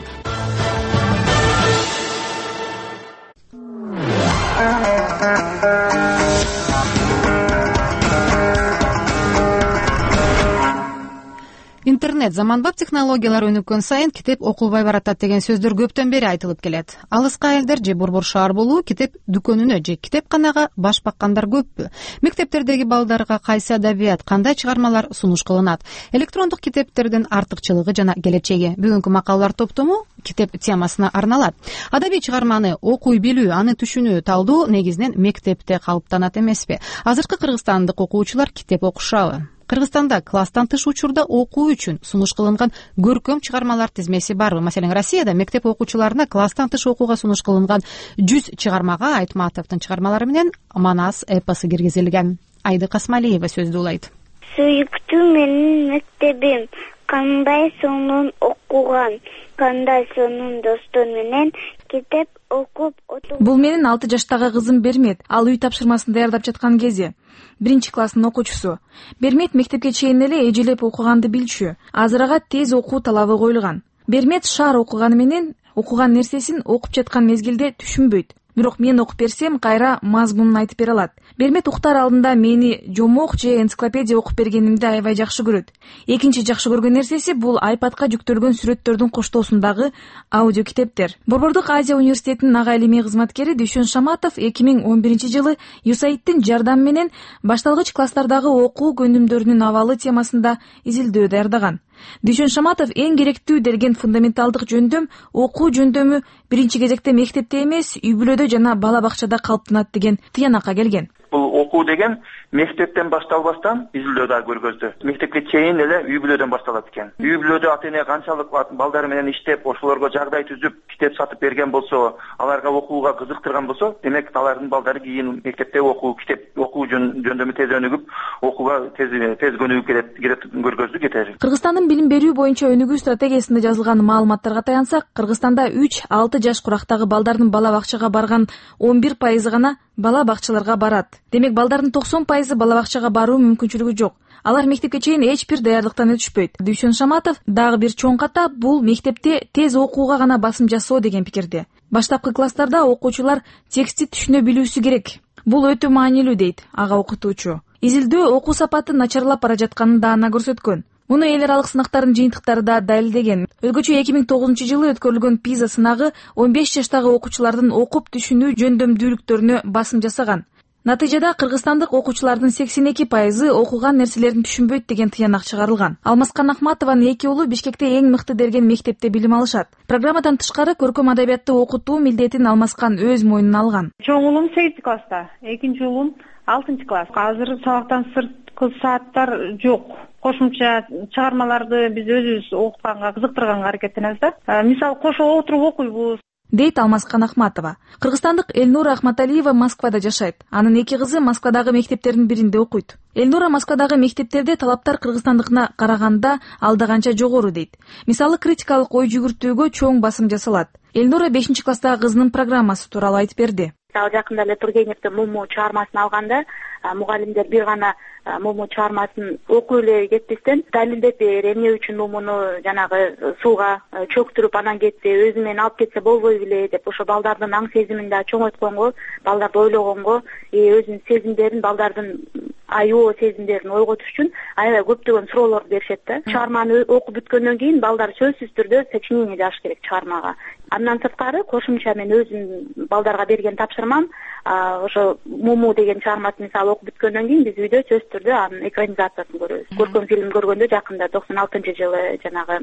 Интернет заманбап технологиялар өнүккөн сайын китеп окулбай баратат деген сөздөр көптөн бери айтылып келет. Алыска элдер же борбор шаар болуу китеп дүкөнүнө же китепканага баш баккандар көппү? Мектептердеги балдарга кайсы адабият, кандай чыгармалар сунуш кылынат? Электрондук китептердин артыкчылыгы жана келечеги. Бүгүнкү макалалар топтому китеп темасына арналат. Адабий чыгарманы окуй билүү, аны түшүнүү, талдоо негизинен мектепте калыптанат эмеспи? Азыркы кыргызстандык окуучулар китеп окушабы? Кыргызстанда класстан тыш учурда окуу үчүн сунуш кылынган көркөм чыгармалар тизмеси барбы? Маселен, Россияда мектеп окуучуларына класстан тыш окууга сунуш кылынган жүз чыгармага Айтматовдун чыгармалары менен Манас эпосу киргизилген. Айды Касмалиева сөздү улайт. Сүйүктүү менин мектебим, кандай сонун окуган, кандай сонун достор менен китеп окуп отур. Бул менин алты жаштагы кызым Бермет. Ал үй тапшырмасын даярдап жаткан кези. Биринчи класстын окуучусу. Бермет мектепке чейин эле эжелеп окуганды билчү. Азыр ага тез окуу талабы коюлган. Бермет шаар окуганы менен окуган нерсесин окуп жаткан мезгилде түшүнбөйт. Бирок мен окуп берсем, кайра мазмунун айтып бере алат. Бермет уктар алдында мени жомок же энциклопедия окуп бергенимди аябай жакшы көрөт. Экинчи жакшы көргөн нерсеси бул айпадка жүктөлгөн сүрөттөрдүн коштоосундагы аудио китептер. Борбордук Азия университетинин ага илимий кызматкери Дүйшөн Шаматов эки миң он биринчи жылы юсаидтин жардамы менен башталгыч класстардагы окуу көндүмдөрүнүн абалы темасында изилдөө даярдаган. Дүйшөн Шаматов эң керектүү делген фундаменталдык жөндөм окуу жөндөмү биринчи кезекте мектепте эмес, үй бүлөдө жана бала бакчада калыптанат деген тыянакка келген. Бул окуу деген мектептен башталбастан изилдөө да көргөздү. Мектепке чейин эле үй бүлөдөн башталат экен. Үй бүлөдө ата эне канчалык балдары менен иштеп, ошолорго жагдай түзүп, китеп сатып берген болсо, аларга окууга кызыктырган болсо, демек алардын балдары кийин мектепте окуу, китеп окуу жөндөмү тез өнүгүп, окууга тез тез көнүгүп келет, келет көргөздү кетер. Кыргызстандын билим берүү боюнча өнүгүү стратегиясында жазылган маалыматтарга таянсак, Кыргызстанда үч алты жаш курактагы балдардын бала бакчага барган он бир пайызы гана бала бакчаларга барат. Демек балдардын токсон пайызы бала бакчага баруу мүмкүнчүлүгү жок. Алар мектепке чейин эч бир даярдыктан өтүшпөйт. Дүйшөн Шаматов дагы бир чоң катап бул мектепте тез окууга гана басым жасоо деген пикирде. Баштапкы класстарда окуучулар текстти түшүнө билүүсү керек. Бул өтө маанилүү дейт ага окутуучу. Изилдөө окуу сапатын начарлап бара жатканын даана көрсөткөн. Муну эл аралык сынактардын жыйынтыктары да далилдеген. Өзгөчө эки миң тогузунчу жылы өткөрүлгөн пиза сынагы он беш жаштагы окуучулардын окуп түшүнүү жөндөмдүүлүктөрүнө басым жасаган. Натыйжада кыргызстандык окуучулардын сексен эки пайызы окуган нерселерин түшүнбөйт деген тыянак чыгарылган. Алмаскан Ахматованын эки уулу Бишкекте эң мыкты деген мектепте билим алышат. Программадан тышкары көркөм адабиятты окутуу милдетин Алмаскан өз мойнуна алган. Чоң уулум сегизинчи класста, экинчи уулум алтынчы класс. Азыр сабактан сырткы сааттар жок. Кошумча чыгармаларды биз өзүбүз окутканга, кызыктырганга аракеттенебиз да. Мисалы кошо отуруп окуйбуз. Дейт Алмаскан Ахматова. Кыргызстандык Элнура Ахматалиева Москвада жашайт. Анын эки кызы Москвадагы мектептердин биринде окуйт. Элнура Москвадагы мектептерде талаптар кыргызстандыкына караганда алда канча жогору дейт. Мисалы критикалык ой жүгүртүүгө чоң басым жасалат. Элнура бешинчи класстагы кызынын программасы тууралуу айтып берди. Жакында эле Тургеневдин Муму чыгармасын алганда мугалимдер бир гана Муму чыгармасын окуй эле кетпестен далилдеп берип, эмне үчүн Мумуну жанагы сууга чөктүрүп анан кетти, өзү менен алып кетсе болбой беле деп ошо балдардын аң сезимин да чоңойтконго, балдарды ойлогонго, өзүнүн сезимдерин, балдардын аюу сезимдерин ойготуш үчүн аябай көптөгөн суроолорду беришет да. Чыгарманы окуп бүткөндөн кийин балдар сөзсүз түрдө сочинение жазыш керек чыгармага. Андан сырткары кошумча мен өзүм балдарга берген тапшырмам ошо Муму деген чыгармасын мисалы окуп бүткөндөн кийин биз үйдө сөзсүз түрдө анын экранизациясын көрөбүз. Көркөм фильм көргөндө жакында токсон алтынчы жылы жанагы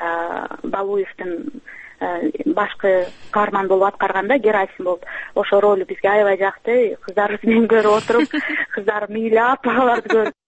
Балуевдин башкы каарман болуп аткарганда Герасим болуп ошо ролу бизге аябай жакты. Кыздарыбыз менен көрүп отуруп, кыздарым мейлип апаларды көрүп.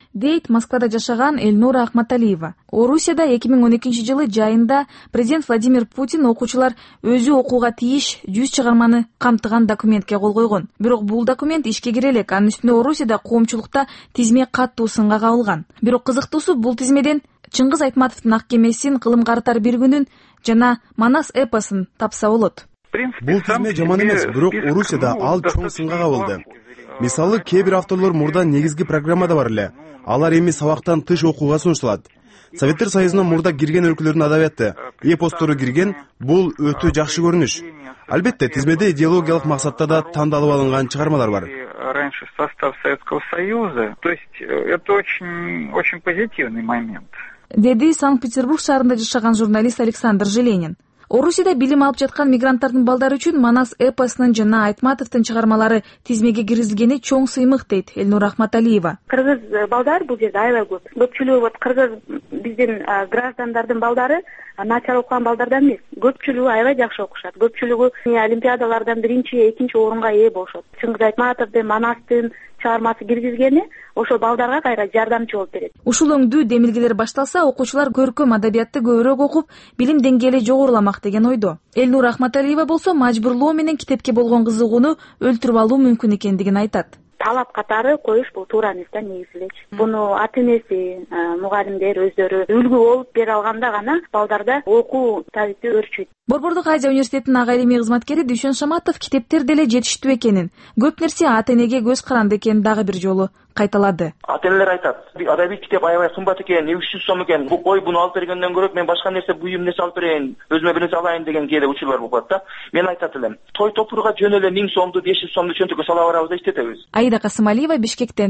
дейт Москвада жашаган Эльнура Ахматалиева. Орусияда эки миң он экинчи жылы жайында президент Владимир Путин окуучулар өзү окууга тийиш жүз чыгарманы камтыган документке кол койгон. Бирок бул документ ишке кире элек. Анын үстүнө Орусияда коомчулукта тизме каттуу сынга кабылган. Бирок кызыктуусу бул тизмеден Чыңгыз Айтматовдун ак кемесин, Кылым картар бир күнүн жана Манас эпосун тапса болот. Бул тизме жаман эмес, бирок Орусияда ал чоң сынга кабылды. Мисалы, кээ бир авторлор мурда негизги программада бар эле. Алар эми сабактан тыш окууга сунушталат. Советтер Союзуна мурда кирген өлкөлөрдүн адабияты, эпостору кирген, бул өтө жакшы көрүнүш. Албетте, тизмеде идеологиялык максатта да тандалып алынган чыгармалар бар. Раньше в состав Советского Союза, то есть это очень, очень позитивный момент. Деди Санкт-Петербург шаарында жашаган журналист Александр Желенин. Орусияда билим алып жаткан мигранттардын балдары үчүн Манас эпосунун жана Айтматовдун чыгармалары тизмеге киргизилгени чоң сыймык дейт Эльнура Ахматалиева. Кыргыз балдар бул жерде аябай көп. Көпчүлүгү вот кыргыз биздин граждандардын балдары начар окуган балдардан эмес. Көпчүлүгү аябай жакшы окушат. Көпчүлүгү олимпиадалардан биринчи, экинчи орунга ээ болушат. Чыңгыз Айтматовдун, Манастын чыгармасы киргизгени ошол балдарга кайра жардамчы болуп берет. Ушул өңдүү демилгелер башталса, окуучулар көркөм адабиятты көбүрөөк окуп, билим деңгээли жогоруламак деген ойдо. Эльнура Ахматалиева болсо мажбурлоо менен китепке болгон кызыгууну өлтүрүп алуу мүмкүн экендигин айтат. Талап катары коюш бул туура эмес да, негизи элечи. Буну ата энеси, мугалимдер өздөрү үлгү болуп бере алганда гана балдарда окуу табити өрчүйт. Борбордук Азия университетинин ага илимий кызматкери Дүйшөн Шаматов китептер деле жетиштүү экенин, көп нерсе ата энеге көз каранды экенин дагы бир жолу кайталады. Ата энелер айтат, адабий китеп аябай кымбат экен, үч жүз сом экен. Бу кой буну алып бергенден көрөк мен башка нерсе буюм нерсе алып берейин, өзүмө бир нерсе алайын деген кээде учурлар болот да. Мен айтат элем, той топурга жөн эле миң сомду, беш жүз сомду чөнтөккө сала барабыз да иштетебиз. Аида Касымалиева, Бишкектен.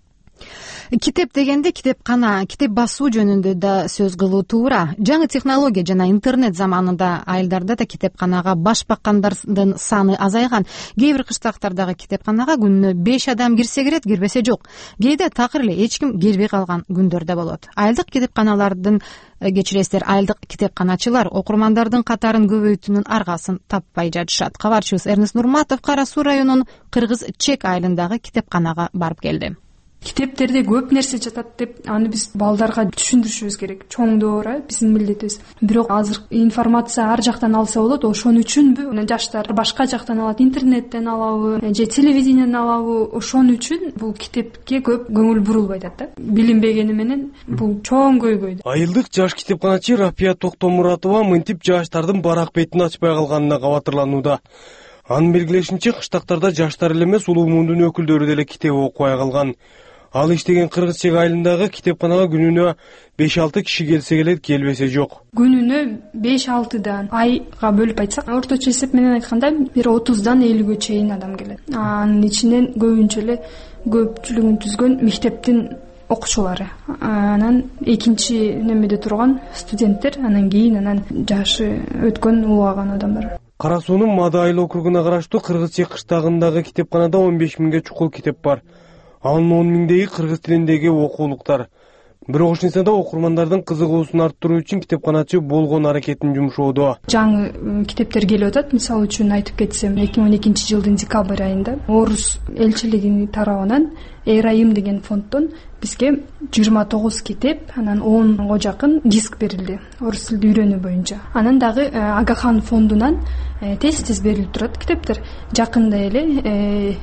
Китеп дегенде китепкана, китеп басуу жөнүндө да сөз кылуу туура. Жаңы технология жана интернет заманында айылдарда да китепканага баш баккандардын саны азайган. Кээ бир кыштактардагы китепканага күнүнө беш адам кирсе кирет, кирбесе жок. Кээде такыр эле эч ким кирбей калган күндөр да болот. Айылдык китепканалардын кечиресиздер, айылдык китепканачылар окурмандардын катарын көбөйтүүнүн аргасын таппай жатышат. Кабарчыбыз Эрнест Нурматов Кара Суу районунун Кыргыз Чек айылындагы китепканага барып келди. Китептерде көп нерсе жатат деп, аны биз балдарга түшүндүрүшүбүз керек. Чоңдоо биздин милдетибиз. Бирок азыр информация ар жактан алса болот, ошон үчүнбү жаштар башка жактан алат, интернеттен алабы, же телевидениеден алабы, ошон үчүн бул китепке көп көңүл бурулбай атат да. Билинбегени менен бул чоң көйгөй. Айылдык жаш китепканачы Рапия Токтомуратова мынтип жаштардын барак бетин ачпай калганына кабатырланууда. Анын белгилешинче, кыштактарда жаштар эле эмес, улуу мундун өкүлдөрү деле китеп окубай калган. Ал иштеген Кыргыз Чек айылындагы китепканага күнүнө беш алты киши келсе келет, келбесе жок. Күнүнө беш алтыдан айга бөлүп айтсак, орточо эсеп менен айтканда бир отуздан элүүгө чейин адам келет. Анын ичинен көбүнчө эле көпчүлүгүн түзгөн мектептин окуучулары, анан экинчи немеде турган студенттер, анан кийин анан жашы өткөн улгаган адамдар. Кара Суунун Мада айыл округуна караштуу Кыргыз Чек кыштагындагы китепканада он беш миңге чукул китеп бар. Анын он миңдеги кыргыз тилиндеги окуулуктар. Бирок ошентсе окурмандардын кызыгуусун арттыруу үчүн китепканачы болгон аракетин жумшоодо. Жаңы китептер келип атат. Мисалы үчүн айтып кетсем, эки миң он экинчи жылдын декабрь айында Орус элчилигинин тарабынан Эйрайым деген фонддон бизге жыйырма тогуз китеп, анан онго жакын диск берилди орус тилди үйрөнүү боюнча. Анан дагы Агахан фондунан тез-тез берилип турат китептер. Жакында эле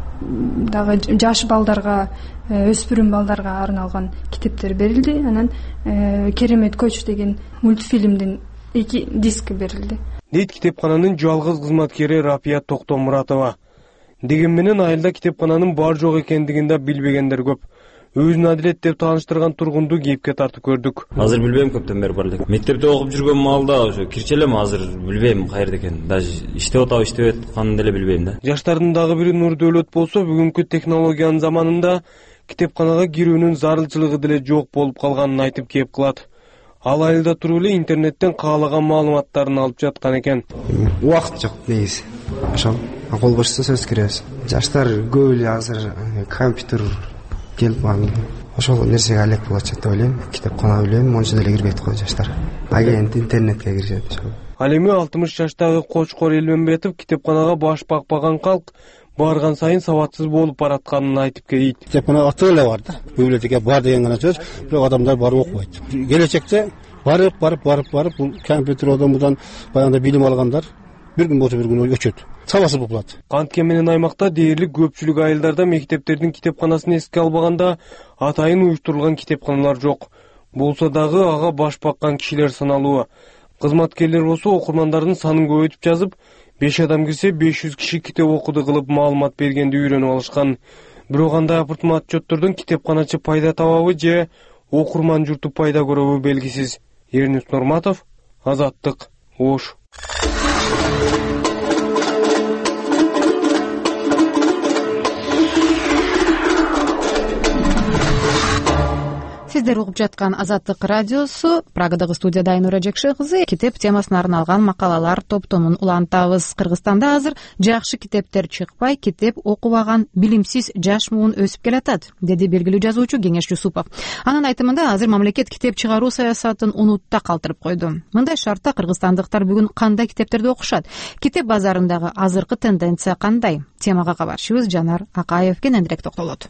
дагы жаш балдарга, өспүрүм балдарга арналган китептер берилди. Анан Керемет көч деген мультфильмдин эки диски берилди. Дейт китепкананын жалгыз кызматкери Рапия Токтомуратова. Деген менен айылда китепкананын бар жок экендигин да билбегендер көп. Өзүн адилет деп тааныштырган тургунду кепке тартып көрдүк. Азыр билбейм, көптөн бери бар элек. Мектепте окуп жүргөн маалда ошо кирчелем, азыр билбейм каерде экен. Даже иштеп атабы, иштеп атканын деле билбейм да. Жаштардын дагы бири Нурдөөлөт болсо, бүгүнкү технологиянын заманында китепканага кирүүнүн зарылчылыгы деле жок болуп калганын айтып кеп кылат. Ал айылда туруп эле интернеттен каалаган маалыматтарын алып жаткан экен. Убакыт жок негизи. Ошол кол бошсо сөз киребиз. Жаштар көп эле азыр компьютер келип аны ошол нерсеге алек болот деп ойлойм. Китепкана билем, монча деле кирбейт го жаштар. Агент интернетке киришет ошол. Ал эми алтымыш жаштагы Кочкор Элмембетов китепканага баш бакпаган калк барган сайын сабатсыз болуп баратканын айтып кейт. Китепкана аты эле бар да. Библиотека бар деген гана сөз, бирок адамдар барып окубайт. Келечекте барып барып барып барып бул компьютер одомудан баягында билим алгандар бир күн болсо бир күн өчөт. Сабасы болуп калат. Кантке менен аймакта дээрлик көпчүлүк айылдарда мектептердин китепканасын эске албаганда атайын уюштурулган китепканалар жок. Болсо дагы ага баш баккан кишилер саналуу. Кызматкерлер болсо окурмандардын санын көбөйтүп жазып, беш адам кирсе беш жүз киши китеп окуду кылып маалымат бергенди үйрөнүп алышкан. Бирок андай апыртма отчеттордон китепканачы пайда табабы же окурман журту пайда көрөбү белгисиз. Ернис Нурматов, Азаттык, Ош. Сиздер угуп жаткан Азаттык радиосу. Прагадагы студияда Айнура Жекше кызы китеп темасына арналган макалалар топтомун улантабыз. Кыргызстанда азыр жакшы китептер чыкпай, китеп окубаган билимсиз жаш муун өсүп келатат, деди белгилүү жазуучу Кеңеш Жусупов. Анын айтымында азыр мамлекет китеп чыгаруу саясатын унутта калтырып койду. Мындай шартта кыргызстандыктар бүгүн кандай китептерди окушат? Китеп базарындагы азыркы тенденция кандай? Темага кабарчыбыз Жанар Акаев кененирээк токтолот.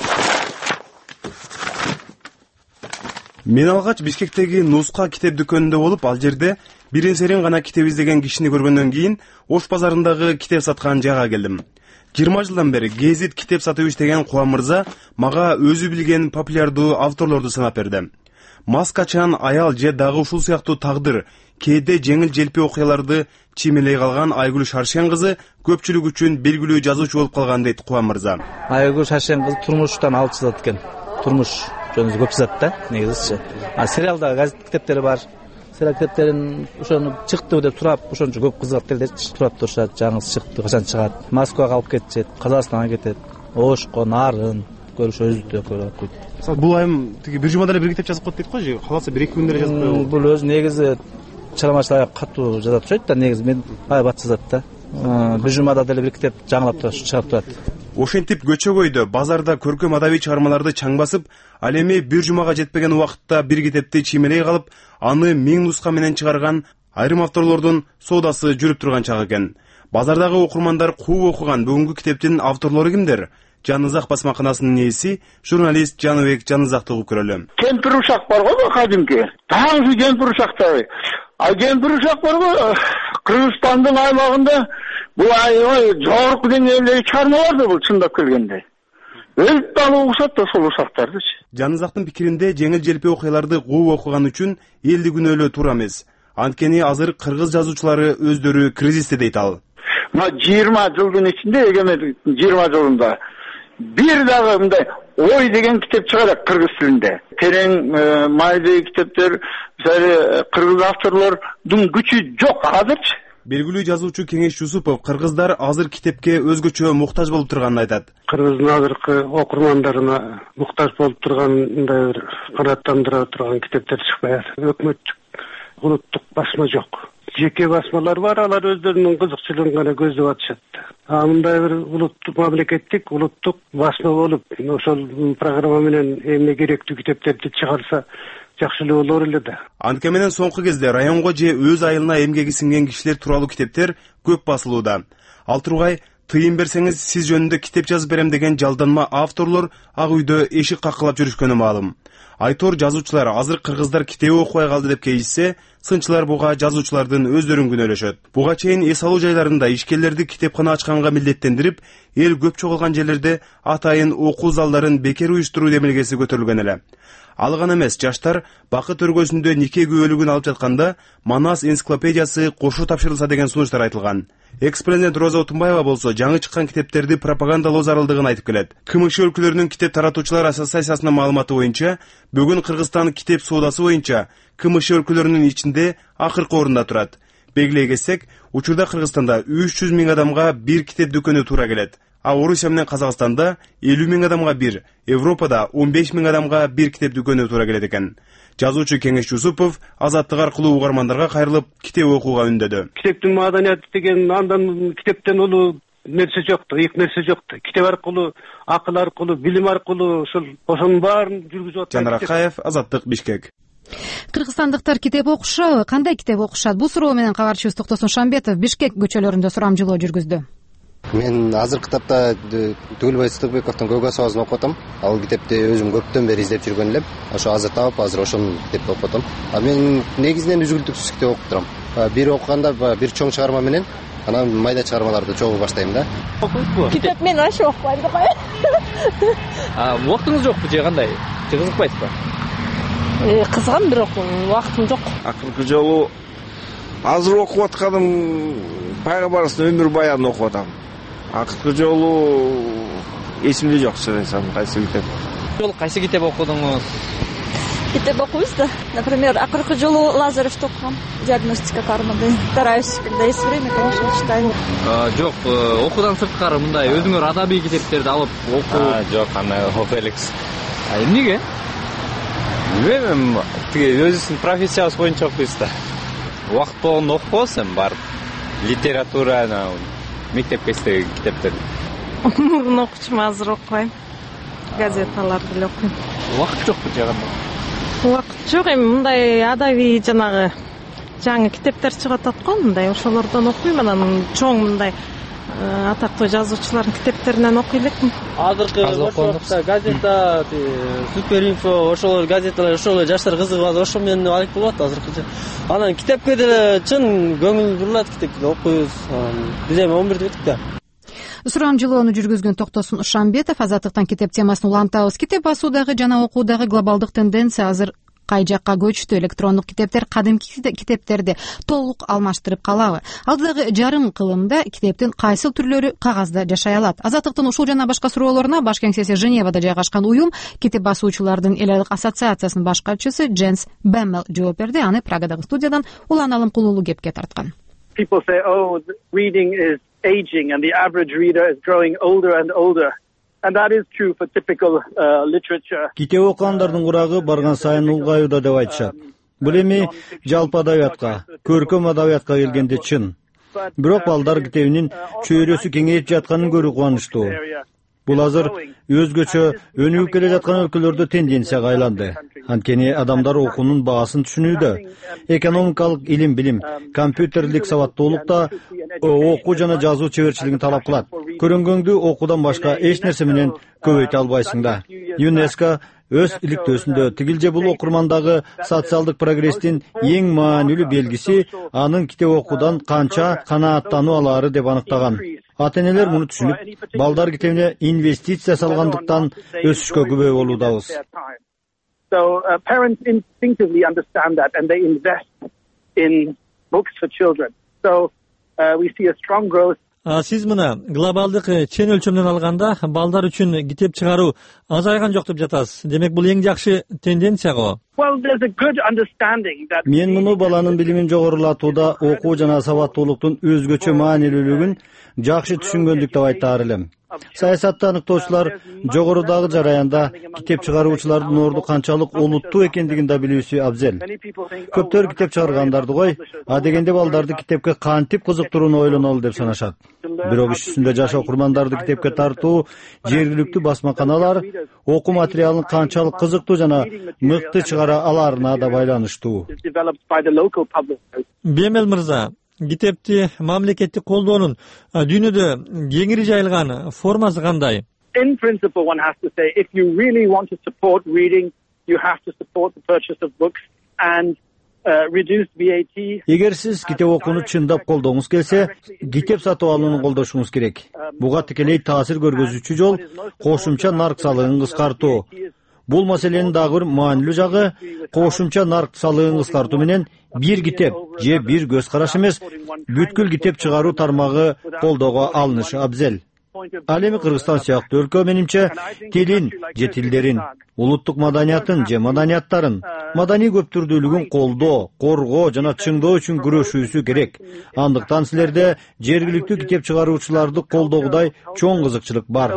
Мен алгач Бишкектеги Нуска китеп дүкөнүндө болуп, ал жерде бирин серин гана китеп издеген кишини көргөндөн кийин Ош базарындагы китеп саткан жайга келдим. жыйырма жылдан бери гезит китеп сатып иштеген Кубан мырза мага өзү билген популярдуу авторлорду санап берди. Маскачан аял же дагы ушул сыяктуу тагдыр, кээде жеңил желпи окуяларды чимелей калган Айгүл Шаршен кызы көпчүлүк үчүн белгилүү жазуучу болуп калган дейт Кубан мырза. Айгүл Шаршен кызы турмуштан алып чыгат экен. Турмуш жөнүндө көп жазат да, негизичи. А сериалда газет китептери бар. Сериал китептерин ошону чыкты деп турап, ошончо көп кызыгат элдерчи. Турап турушат, жаңысы чыкты, качан чыгат. Москвага алып кетет, Казакстанга кетет. Ошко, Нарын, көрүшө өзүдө көрөт койт. Бул айым тиги бир жумада эле бир китеп жазып коет дейт го же, каласа бир эки күндө эле жазып коет. Бул өзү негизи чыгармачылар катуу жазат окшойт да, негизи мен аябат жазат да. Бир жумада деле бир китеп жаңылап турат, чыгып турат. Ошентип көчөгөйдө базарда көркөм адабий чыгармаларды чаң басып, ал эми бир жумага жетпеген убакытта бир китепти чимелей калып, аны миң нуска менен чыгарган айрым авторлордун соодасы жүрүп турган чак экен. Базардагы окурмандар куу окуган бүгүнкү китептин авторлору кимдер? Жанызак басмаканасынын ээси журналист Жаныбек Жанызакты угуп көрөлү. Кемпир ушак бар го кадимки. Таңсы кемпир ушактабы. А кемпир ушак бар го Кыргызстандын аймагында бул аябай жогорку деңгээлдеги чыгармаларды бул чындап келгенде. Өлүп алып окушат да ошол ушактардычы. Жанызактын пикиринде жеңил желпи окуяларды куу окуган үчүн элди күнөөлөө туура эмес. Анткени азыр кыргыз жазуучулары өздөрү кризисте дейт ал. Мына жыйырма жылдын ичинде, эгемендиктин жыйырма жылында бир дагы мындай ой деген китеп чыгарат кыргыз тилинде. Терең майдуу китептер, мисалы кыргыз авторлордун күчү жок азырчы. Белгилүү жазуучу Кеңеш Жусупов кыргыздар азыр китепке өзгөчө муктаж болуп турганын айтат. Кыргыздын азыркы окурмандарына муктаж болуп тургандай бир канааттандыра турган китептер чыкпайт. Өкмөттүк, улуттук басма жок. Жеке басмалар бар, алар өздөрүнүн кызыкчылыгын гана көздөп атышат. А мындай бир улуттук, мамлекеттик, улуттук басма болуп, ошол программа менен эмне керектүү китептерди чыгарса жакшы эле болор эле да. Антке менен соңку кезде районго же өз айылына эмгеги сиңген кишилер тууралуу китептер көп басылууда. Ал тургай тыйын берсеңиз сиз жөнүндө китеп жазып берем деген жалданма авторлор ак үйдө эшик каккылап жүрүшкөнү маалым. Айтор жазуучулар азыр кыргыздар китеп окубай калды деп кейишсе, сынчылар буга жазуучулардын өздөрүн күнөөлөшөт. Буга чейин эс алуу жайларында ишкерлерди китепкана ачканга милдеттендирип, эл көп чогулган жерлерде атайын окуу залдарын бекер уюштуруу демилгеси көтөрүлгөн эле. Ал гана эмес, жаштар бакыт өргөсүндө нике күбөлүгүн алып жатканда Манас энциклопедиясы кошо тапшырылса деген сунуштар айтылган. Экс-президент Роза Отунбаева болсо жаңы чыккан китептерди пропагандалоо зарылдыгын айтып келет. КМШ өлкөлөрүнүн китеп таратуучулар ассоциациясынын маалыматы боюнча, бүгүн Кыргызстан китеп соодасы боюнча КМШ өлкөлөрүнүн ичинде акыркы орунда турат. Белгилей кетсек, учурда Кыргызстанда үч жүз миң адамга бир китеп дүкөнү туура келет. А Орусия менен Казакстанда элүү миң адамга бир, Европада он беш миң адамга бир китеп дүкөнү туура келет экен. Жазуучу Кеңеш Жусупов Азаттык аркылуу угармандарга кайрылып китеп окууга үндөдү. Китептин маданияты деген андан китептен улуу нерсе жок да, эки нерсе жок да. Китеп аркылуу, акыл аркылуу, билим аркылуу ошол ошонун баарын жүргүзүп атат. Жанар Акаев, Азаттык, Бишкек. Кыргызстандыктар китеп окушабы? Кандай китеп окушат? Бул суроо менен кабарчыбыз Токтосун Шамбетов Бишкек көчөлөрүндө сурамжылоо жүргүздү. мен азыркы тапта Түгүлбай Сыдыкбековдун Көк Асабазын окуп атам. Ал китепти өзүм көптөн бери издеп жүргөн элем. Ошо азыр таап, азыр ошол китепти окуп атам. А мен негизинен үзгүлтүксүз китеп окуп турам. Бир окуганда бир чоң чыгарма менен анан майда чыгармаларды чогуу баштайм да. Окуйсузбу? Китеп мен вообще окубайм да кой. А убактыңыз жокпу же кандай? Же кызыкпайсызбы? Э, кызыгам, бирок убактым жок. Акыркы жолу азыр окуп атканым Пайгамбарыбыздын өмүр баянын окуп атам. Акыркы жолу эсимде жок, чын кайсы китеп. Жолу кайсы китеп окудуңуз? Китеп окуйбуз да. Например, акыркы жолу Лазаревди окугам. Диагностика кармады. Стараюсь, когда есть время, конечно, читаю. Жок, окуудан сырткары мындай өзүңөр адабий китептерди алып окуу. Жок, аны окуй элексиз. А эмнеге? Билбейм, тиги өзүбүздүн профессиябыз боюнча окуйбуз да. Убакыт болгондо окубоз эми барып. Литература, мектепке истеген китептерди. Мурун окучумун, азыр окубайм. Газеталарды эле окуйм. Убакыт жокпу же кандай? Убакыт жок, эми мындай адабий жанагы жаңы китептер чыгып атат го, мындай ошолордон окуйм, анан чоң мындай атактуу жазуучулардын китептеринен окуй элекмин. Азыркы ошо газета, Суперинфо, ошол газеталар ошол жаштар кызыгып алып, ошо менен алек болуп атат азыркы. Анан китепке деле чын көңүл бурулат, китепти окуйбуз. Биз эми он бирде бүттүк да. Сурамжылоону жүргүзгөн Токтосун Ушанбетов Азаттыктан китеп темасын улантабыз. Китеп басуудагы жана окуудагы глобалдык тенденция азыр кай жакка көчтү? Электрондук китептер кадимки китептерди толук алмаштырып калабы? Алдыдагы жарым кылымда китептин кайсыл түрлөрү кагазда жашай алат? Азаттыктын ушул жана башка суроолоруна баш кеңсеси Женевада жайгашкан уюм китеп басуучулардын эл айылык ассоциациясынын баш катчысы Дженс Бэммел жооп берди. Аны Прагадагы студиядан Улан Алым Кулулу кепке тарткан. People say, oh, reading is aging and the average reader is growing older and older. And that is true for typical uh, literature. Китеп окугандардын курагы барган сайын улгаюуда деп айтышат. Бул эми жалпы адабиятка, көркөм адабиятка келгенде чын. Бирок балдар китебинин чөйрөсү кеңейип жатканын көрүү кубанычтуу. Бул азыр өзгөчө өнүгүп келе жаткан өлкөлөрдө тенденцияга айланды. Анткени адамдар окуунун баасын түшүнүүдө. Экономикалык илим билим, компьютерлик сабаттуулукта окуу жана жазуу чеберчилигин талап кылат. Көрөнгөңдү окуудан башка эч нерсе менен көбөйтө албайсың да. ЮНЕСКО өз иликтөөсүндө тигил же бул окурмандагы социалдык прогресстин эң маанилүү белгиси анын китеп окуудан канча канааттануу алаары деп аныктаган. Ата-энелер муну түшүнүп, балдар китебине инвестиция салгандыктан өсүшкө күбө болуудабыз. So uh, parents instinctively understand that and they invest in books for children. So uh, we see a strong growth. Сиз мына глобалдык чен өлчөмдөн алганда балдар үчүн китеп чыгаруу азайган жок деп жатасыз. Демек бул эң жакшы тенденция го. Well, there's a good understanding that Мен муну баланын билимин жогорулатууда окуу жана сабаттуулуктун өзгөчө маанилүүлүгүн жакшы түшүнгөндүк деп айтаар элем. Саясаттануктоочулар жогорудагы жараянда китеп чыгаруучулардын орду канчалык олуттуу экендигин да билүүсү абзел. Көптөр китеп чыгаргандарды кой, а дегенде балдарды китепке кантип кызыктырууну ойлонолу деп санашат. Бирок иш жүзүндө жаш окурмандарды китепке тартуу жергиликтүү басмаканалар окуу материалын канчалык кызыктуу жана мыкты чыгара аларына да байланыштуу. Бемел мырза, китепти мамлекеттик колдоонун дүйнөдө кеңири жайылган формасы кандай? In principle, one has to say, if you really want to support reading, you have to support the purchase of books and uh, reduce V A T. Эгер сиз китеп окууну чындап колдогуңуз келсе, китеп сатып алууну колдошуңуз керек. Буга тикелей таасир көргөзүүчү жол кошумча нарк салыгын кыскартуу. Бул маселенин дагы бир маанилүү жагы кошумча нарк салыгын кыскартуу менен бир китеп же бир көз караш эмес, бүткүл китеп чыгаруу тармагы колдоого алынышы абзел. Ал эми Кыргызстан сыяктуу өлкө менимче тилин же тилдерин, улуттук маданиятын же маданияттарын, маданий көптүрдүүлүгүн колдоо, коргоо жана чыңдоо үчүн күрөшүүсү керек. Андыктан силерде жергиликтүү китеп чыгаруучуларды колдоогудай чоң кызыкчылык бар.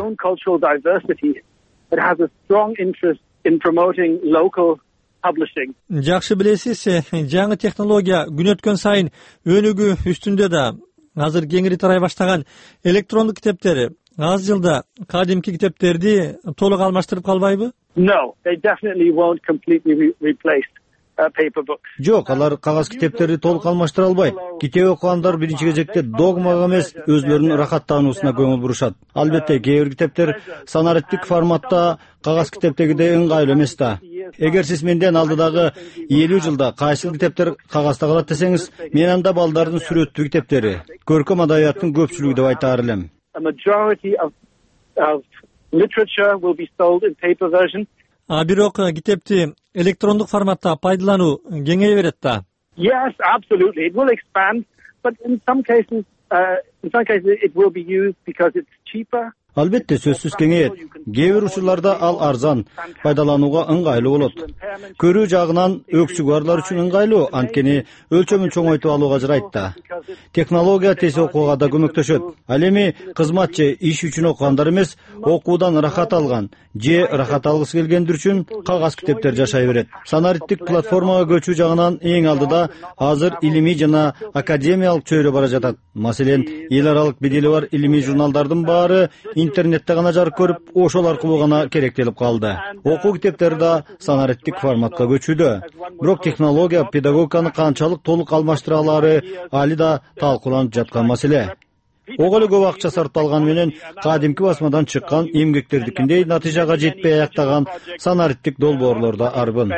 It has a strong interest in promoting local publishing. Жакшы билесиз, жаңы технология күн өткөн сайын өнүгүү үстүндө да. Азыр кеңири тарай баштаган электрондук китептер аз жылда кадимки китептерди толук алмаштырып калбайбы? No, they definitely won't completely re- replace Жок, алар кагаз китептерди толук алмаштыра албайт. Китеп окугандар биринчи кезекте догмага эмес, өзлөрүнүн рахаттануусуна көңүл бурушат. Албетте, кээ бир китептер санариптик форматта кагаз китептегидей ыңгайлуу эмес да. Эгер сиз менден алдыдагы элүү жылда кайсыл китептер кагазда калат десеңиз, мен анда балдардын сүрөттүү китептери, көркөм адабияттын көпчүлүгү деп айтаар элем. А бирок китепти электрондук форматта пайдалануу кеңейе берет да. Yes, absolutely. It will expand, but in some cases, uh, in some cases it will be used because it's cheaper. Албетте, сөзсүз кеңейет. Кээ бир учурларда ал арзан, пайдаланууга ыңгайлуу болот. Көрүү жагынан өксүгү барлар үчүн ыңгайлуу, анткени өлчөмүн чоңойтуп алууга жарайт да. Технология тез окууга да көмөктөшөт. Ал эми кызмат же иш үчүн окугандар эмес, окуудан рахат алган же рахат алгысы келгендер үчүн кагаз китептер жашай берет. Санариптик платформага көчүү жагынан эң алдыда азыр илимий жана академиялык чөйрө бара жатат. Маселен, эл аралык бедели бар илимий журналдардын баары интернетте гана жарык көрүп, ошол аркылуу гана керектелип калды. Окуу китептери да санариптик форматка көчүүдө. Бирок технология педагогиканы канчалык толук алмаштыра алары али да талкууланып жаткан маселе. Ого эле көп акча сарпталган менен кадимки басмадан чыккан эмгектердикиндей натыйжага жетпей аяктаган санариптик долбоорлор да арбын.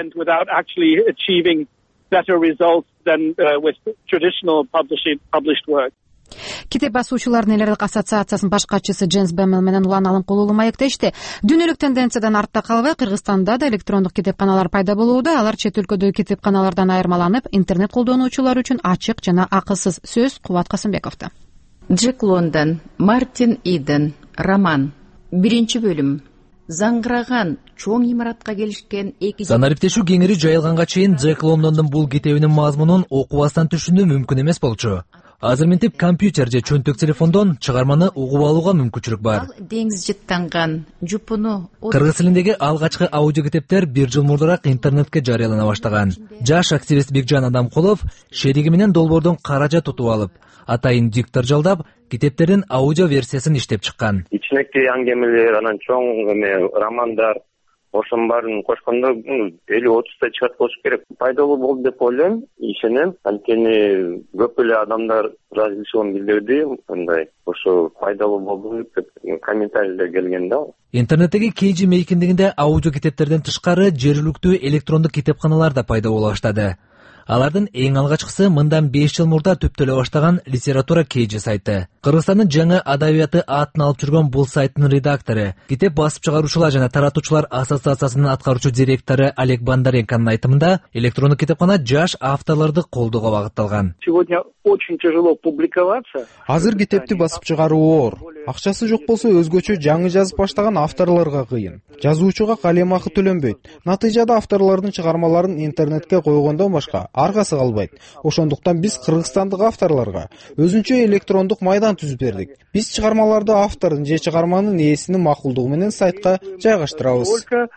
Китеп басуучулардын эл аралык ассоциациясынын баш катчысы Джеймс Бэмел менен улан алынкулуу маектешти. Дүйнөлүк тенденциядан артта калбай, Кыргызстанда да электрондук китепканалар пайда болууда. Алар чет өлкөдөгү китепканалардан айырмаланып, интернет колдонуучулар үчүн ачык жана акысыз. Сөз Кубат Касымбековдо. Джек Лондон, Мартин Иден, роман. Биринчи бөлүм. Заңгыраган чоң имаратка келишкен эки санариптешүү кеңири жайылганга чейин Джек Лондондун бул китебинин мазмунун окубастан түшүнүү мүмкүн эмес болчу. Азыр мынтип компьютер же чөнтөк телефондон чыгарманы угуп алууга мүмкүнчүлүк бар. Деңиз жыттанган жупуну кыргыз тилиндеги алгачкы аудио китептер бир жыл мурдараак интернетке жарыялана баштаган. Жаш активист Бекжан Адамкулов шериги менен долбоордон каражат тутуп алып, атайын диктор жалдап, китептердин аудио версиясын иштеп чыккан. Ичинекти аңгемелер, анан чоң эме романдар, ошонун баарын кошкондо элүү отуздай чыгат болуш керек. Пайдалуу болду деп ойлойм, ишенем. Анткени көп эле адамдар разрешениен билдирди, мындай ошо пайдалуу болду деп комментарийлер келген да. Интернеттеги Кейджи мейкиндигинде аудио китептерден тышкары жергиликтүү электрондук китепканалар да пайда боло баштады. Алардын эң алгачкысы мындан беш жыл мурда төптөлө баштаган литература Кейджи сайты. Кыргызстандын жаңы адабияты атын алып жүргөн бул сайттын редактору, китеп басып чыгаруучулар жана таратуучулар ассоциациясынын аткаруучу директору Олег Бондаренконун айтымында, электрондук китепкана жаш авторлорду колдоого багытталган. Сегодня очень тяжело публиковаться. Азыр китепти басып чыгаруу оор. Акчасы жок болсо өзгөчө жаңы жазып баштаган авторлорго кыйын. Жазуучуга калем акы төлөнбөйт. Натыйжада авторлордун чыгармаларын интернетке койгондон башка аргасы калбайт. Ошондуктан биз кыргызстандык авторлорго өзүнчө электрондук майдан түзүп бердик. Биз чыгармаларды автордун же чыгарманын ээсинин макулдугу менен сайтка жайгаштырабыз.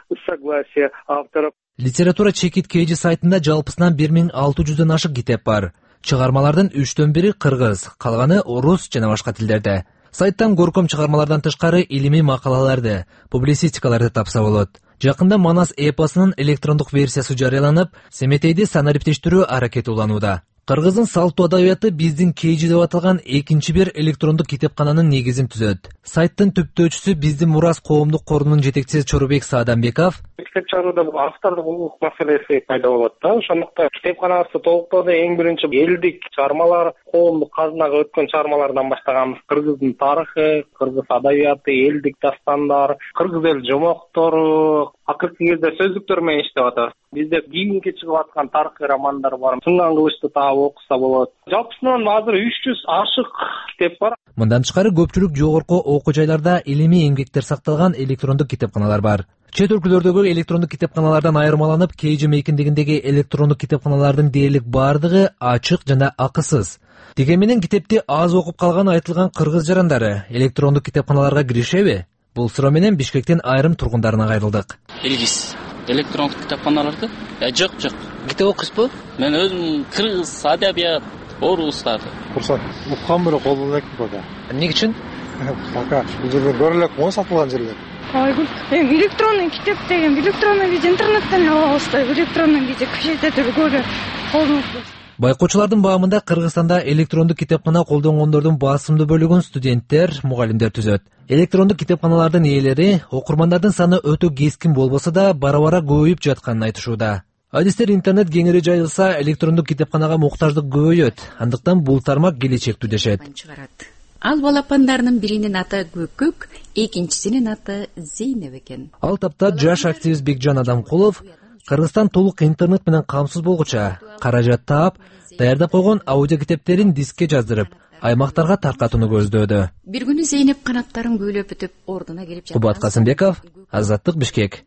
Литература Чекит Кейджи сайтында жалпысынан бир миң алты жүздөн ашык китеп бар. Чыгармалардын үчтөн бири кыргыз, калганы орус жана башка тилдерде. Сайттан көркөм чыгармалардан тышкары илимий макалаларды, публицистикаларды тапса болот. Жакында Манас эпосунун электрондук версиясы жарыяланып, Семетейди санариптештирүү аракети уланууда. Кыргыздын салттуу адабияты биздин Кейджи деп аталган экинчи бир электрондук китепкананын негизин түзөт. Сайттын түптөөчүсү биздин Мурас коомдук корунун жетекчиси Чорубек Саадамбеков китеп чыгарууда бул автордук укук маселеси пайда болот да. Ошондуктан китепканабызды толуктоодо эң биринчи элдик чыгармалар, коомдук казынага өткөн чыгармалардан баштаганбыз. Кыргыздын тарыхы, кыргыз адабияты, элдик дастандар, кыргыз эл жомоктору, акыркы кезде сөздүктөр менен иштеп атабыз. Бизде кийинки чыгып аткан тарыхый романдар бар. Сынган кылычты таап окуса болот. Жалпысынан азыр үч жүз ашык китеп бар. Мындан тышкары көпчүлүк жогорку окуу жайларда илимий эмгектер сакталган электрондук китепканалар бар. Чет өлкөлөрдөгү электрондук китепканалардан айырмаланып, Кейджи мейкиндигиндеги электрондук китепканалардын дээрлик бардыгы ачык жана акысыз. Дегени менен китепти аз окуп калган айтылган кыргыз жарандары электрондук китепканаларга киришеби? Бул суроо менен Бишкектин айрым тургундарына кайрылдык. Илгиз электрондук китепканаларды? Жок, жок. Китеп окуйсузбу? Мен өзүм кыргыз адабият, орустар. Урсат, уккан бирок колдонбойт бага. Эмне үчүн? пока бул жерден көрө элекпин го сатылган жерлер. Айгүл, эми электронный китеп деген электронный виде интернеттен ала алабыз, электронный виде көчөтө көрө колдонуп. Байкоочулардын баамында Кыргызстанда электрондук китепкана колдонгондордун басымдуу бөлүгүн студенттер, мугалимдер түзөт. Электрондук китепканалардын ээлери окурмандардын саны өтө кескин болбосо да бара-бара көбөйүп жатканын айтышууда. Адистер интернет кеңири жайылса, электрондук китепканага муктаждык көбөйөт. Андыктан бул тармак келечектүү дешет. Ал балапандарынын биринин аты Көкөк, экинчисинин аты Зейнеп экен. Ал тапта жаш активист Бекжан Адамкулов Кыргызстан толук интернет менен камсыз болгуча каражат таап, даярдап койгон аудио китептерин дискке жаздырып, аймактарга таркатууну көздөөдө. Бир күнү Зейнеп канаттарын көйлөп бүтүп, ордуна келип жатты. Кубат Касымбеков, Азаттык, Бишкек.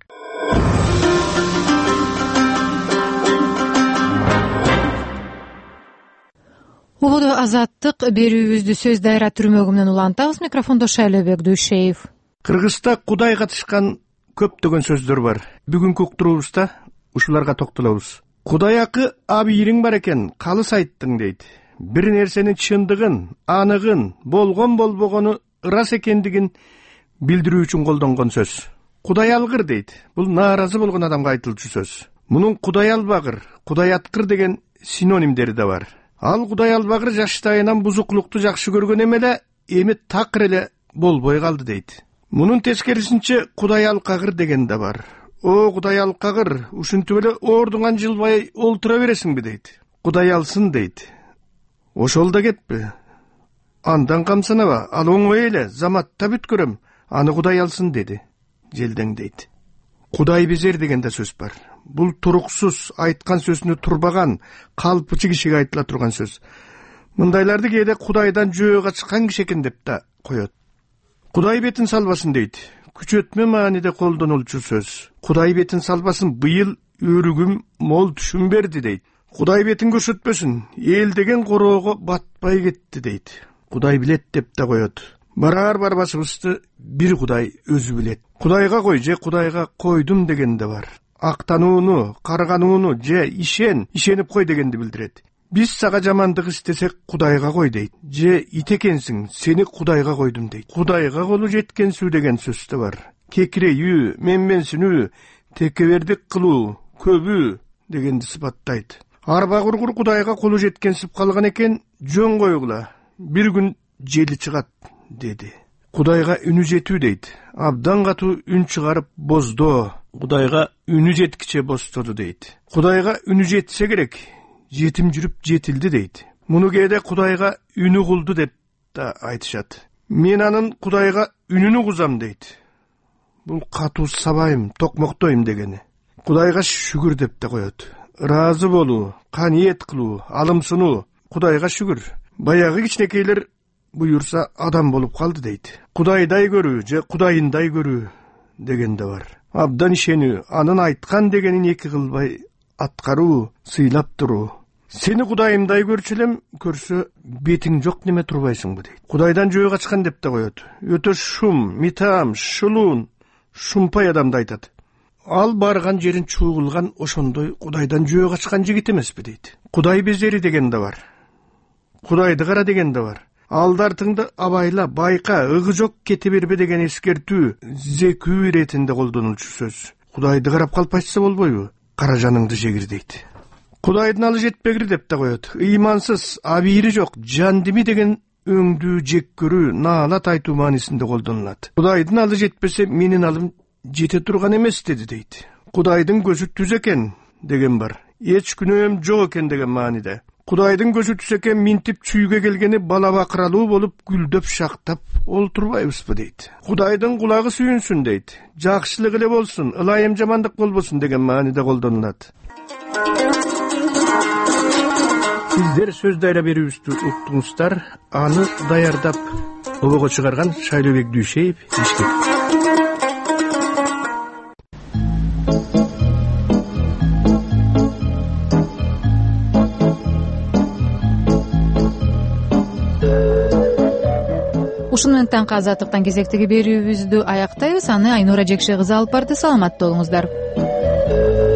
Убуду Азаттык берүүбүздү сөз дайра түрмөгү менен улантабыз. Микрофондо Шайлебек Дүйшеев. Кыргызста Кудай катышкан көптөгөн сөздөр бар. Бүгүнкү уктуруубузда ушуларга токтолобуз. Кудай акы абийириң бар экен, калыс айттың дейт. Бир нерсенин чындыгын, аныгын, болгон болбогону ырас экендигин билдирүү үчүн колдонгон сөз. Кудай алгыр дейт. Бул нааразы болгон адамга айтылчу сөз. Мунун Кудай албагыр, Кудай аткыр деген синонимдери да бар. Ал Кудай албагыр жаштайынан бузуклукту жакшы көргөн эмеле, эми такыр эле болбой калды дейт. Мунун тескерисинче Кудай алкагыр деген да бар. О, Кудай алкагыр, ушинтип эле ордуңан жылбай олтура бересиңби дейт. Кудай алсын дейт. Ошол да кетпи. Андан камсынаба, ал оңой эле, заматта бүткөрөм, аны Кудай алсын деди. Желдең дейт. Кудай безер деген да сөз бар. Бул туруксуз, айткан сөзүнө турбаган, калпычы кишиге айтыла турган сөз. Мындайларды кээде Кудайдан жөө качкан киши экен деп да коет. Кудай бетин салбасын дейт. Күчөтмө мааниде колдонулчу сөз. Кудай бетин салбасын, быйыл өрүгүм мол түшүм берди дейт. Кудай бетин көрсөтпөсүн, эл деген короого батпай кетти дейт. Кудай билет деп да коет. Барар барбасыбызды бир Кудай өзү билет. Кудайга кой же Кудайга койдум деген да бар. Актанууну, карганууну же ишен, ишенип кой дегенди билдирет. Биз сага жамандык истесек Кудайга кой дейт. Же ит экенсиң, сени Кудайга койдум дейт. Кудайга колу жеткенсүү деген сөз да бар. Кекирейүү, менменсинүү, текебердик кылуу, көбүү дегенди сыпаттайт. Арба кургур Кудайга колу жеткенсип калган экен, жөн койгула. Бир күн жели чыгат деди. Кудайга үнү жетүү дейт. Абдан катуу үн чыгарып боздоо. Кудайга үнү жеткиче бостоду дейт. Кудайга үнү жетсе керек, жетим жүрүп жетилди дейт. Муну кээде Кудайга үнү кулду деп да айтышат. Мен анын Кудайга үнүнү кузам дейт. Бул катуу сабайым, токмоктойм дегени. Кудайга шүгүр деп да коет. Ыраазы болуу, каниет кылуу, алымсынуу. Кудайга шүгүр. Баягы кичинекейлер буюрса адам болуп калды дейт. Кудайдай көрүү же Кудайындай көрүү деген да бар. Абдан ишенүү, анын айткан дегенин эки кылбай аткаруу, сыйлап туруу. Сени Кудайымдай көрчү элем, көрсө бетиң жок неме турбайсыңбы дейт. Кудайдан жөө качкан деп да коет. Өтө шум, митам, шулуун, шумпай адамды айтат. Ал барган жерин чуугулган ошондой Кудайдан жөө качкан жигит эмеспи дейт. Кудай безери деген да бар. Кудайды кара деген да бар. Алдартыңды абайла, байка, ыгы жок кете бербе деген эскертүү, зекүү иретинде колдонулчу сөз. Кудайды карап калпайчса болбойбу? Кара жаныңды жегир дейт. Кудайдын алы жетпегир деп да коет. Ыймансыз, абийири жок, жандими деген өңдүү жек көрүү, наалат айтуу маанисинде колдонулат. Кудайдын алы жетпесе, менин алым жете турган эмес деди дейт. Кудайдын көзү түз экен деген бар. Эч күнөөм жок экен деген мааниде. Кудайдын көзү түз экен, минтип чүйгө келгени бала бакыралуу болуп гүлдөп шактап олтурбайбызбы дейт. Кудайдын кулагы сүйүнсүн дейт. Жакшылык эле болсун, ылайым жамандык болбосун деген мааниде колдонулат. Сиздер сөз дайра берүүбүздү уктуңуздар. Аны даярдап обого чыгарган Шайлебек Дүйшеев, Бишкек. Ушуну менен таңкы Азаттыктан кезектеги берүүбүздү аяктайбыз. Аны Айнура Жекше кызы алып барды. Саламатта болуңуздар.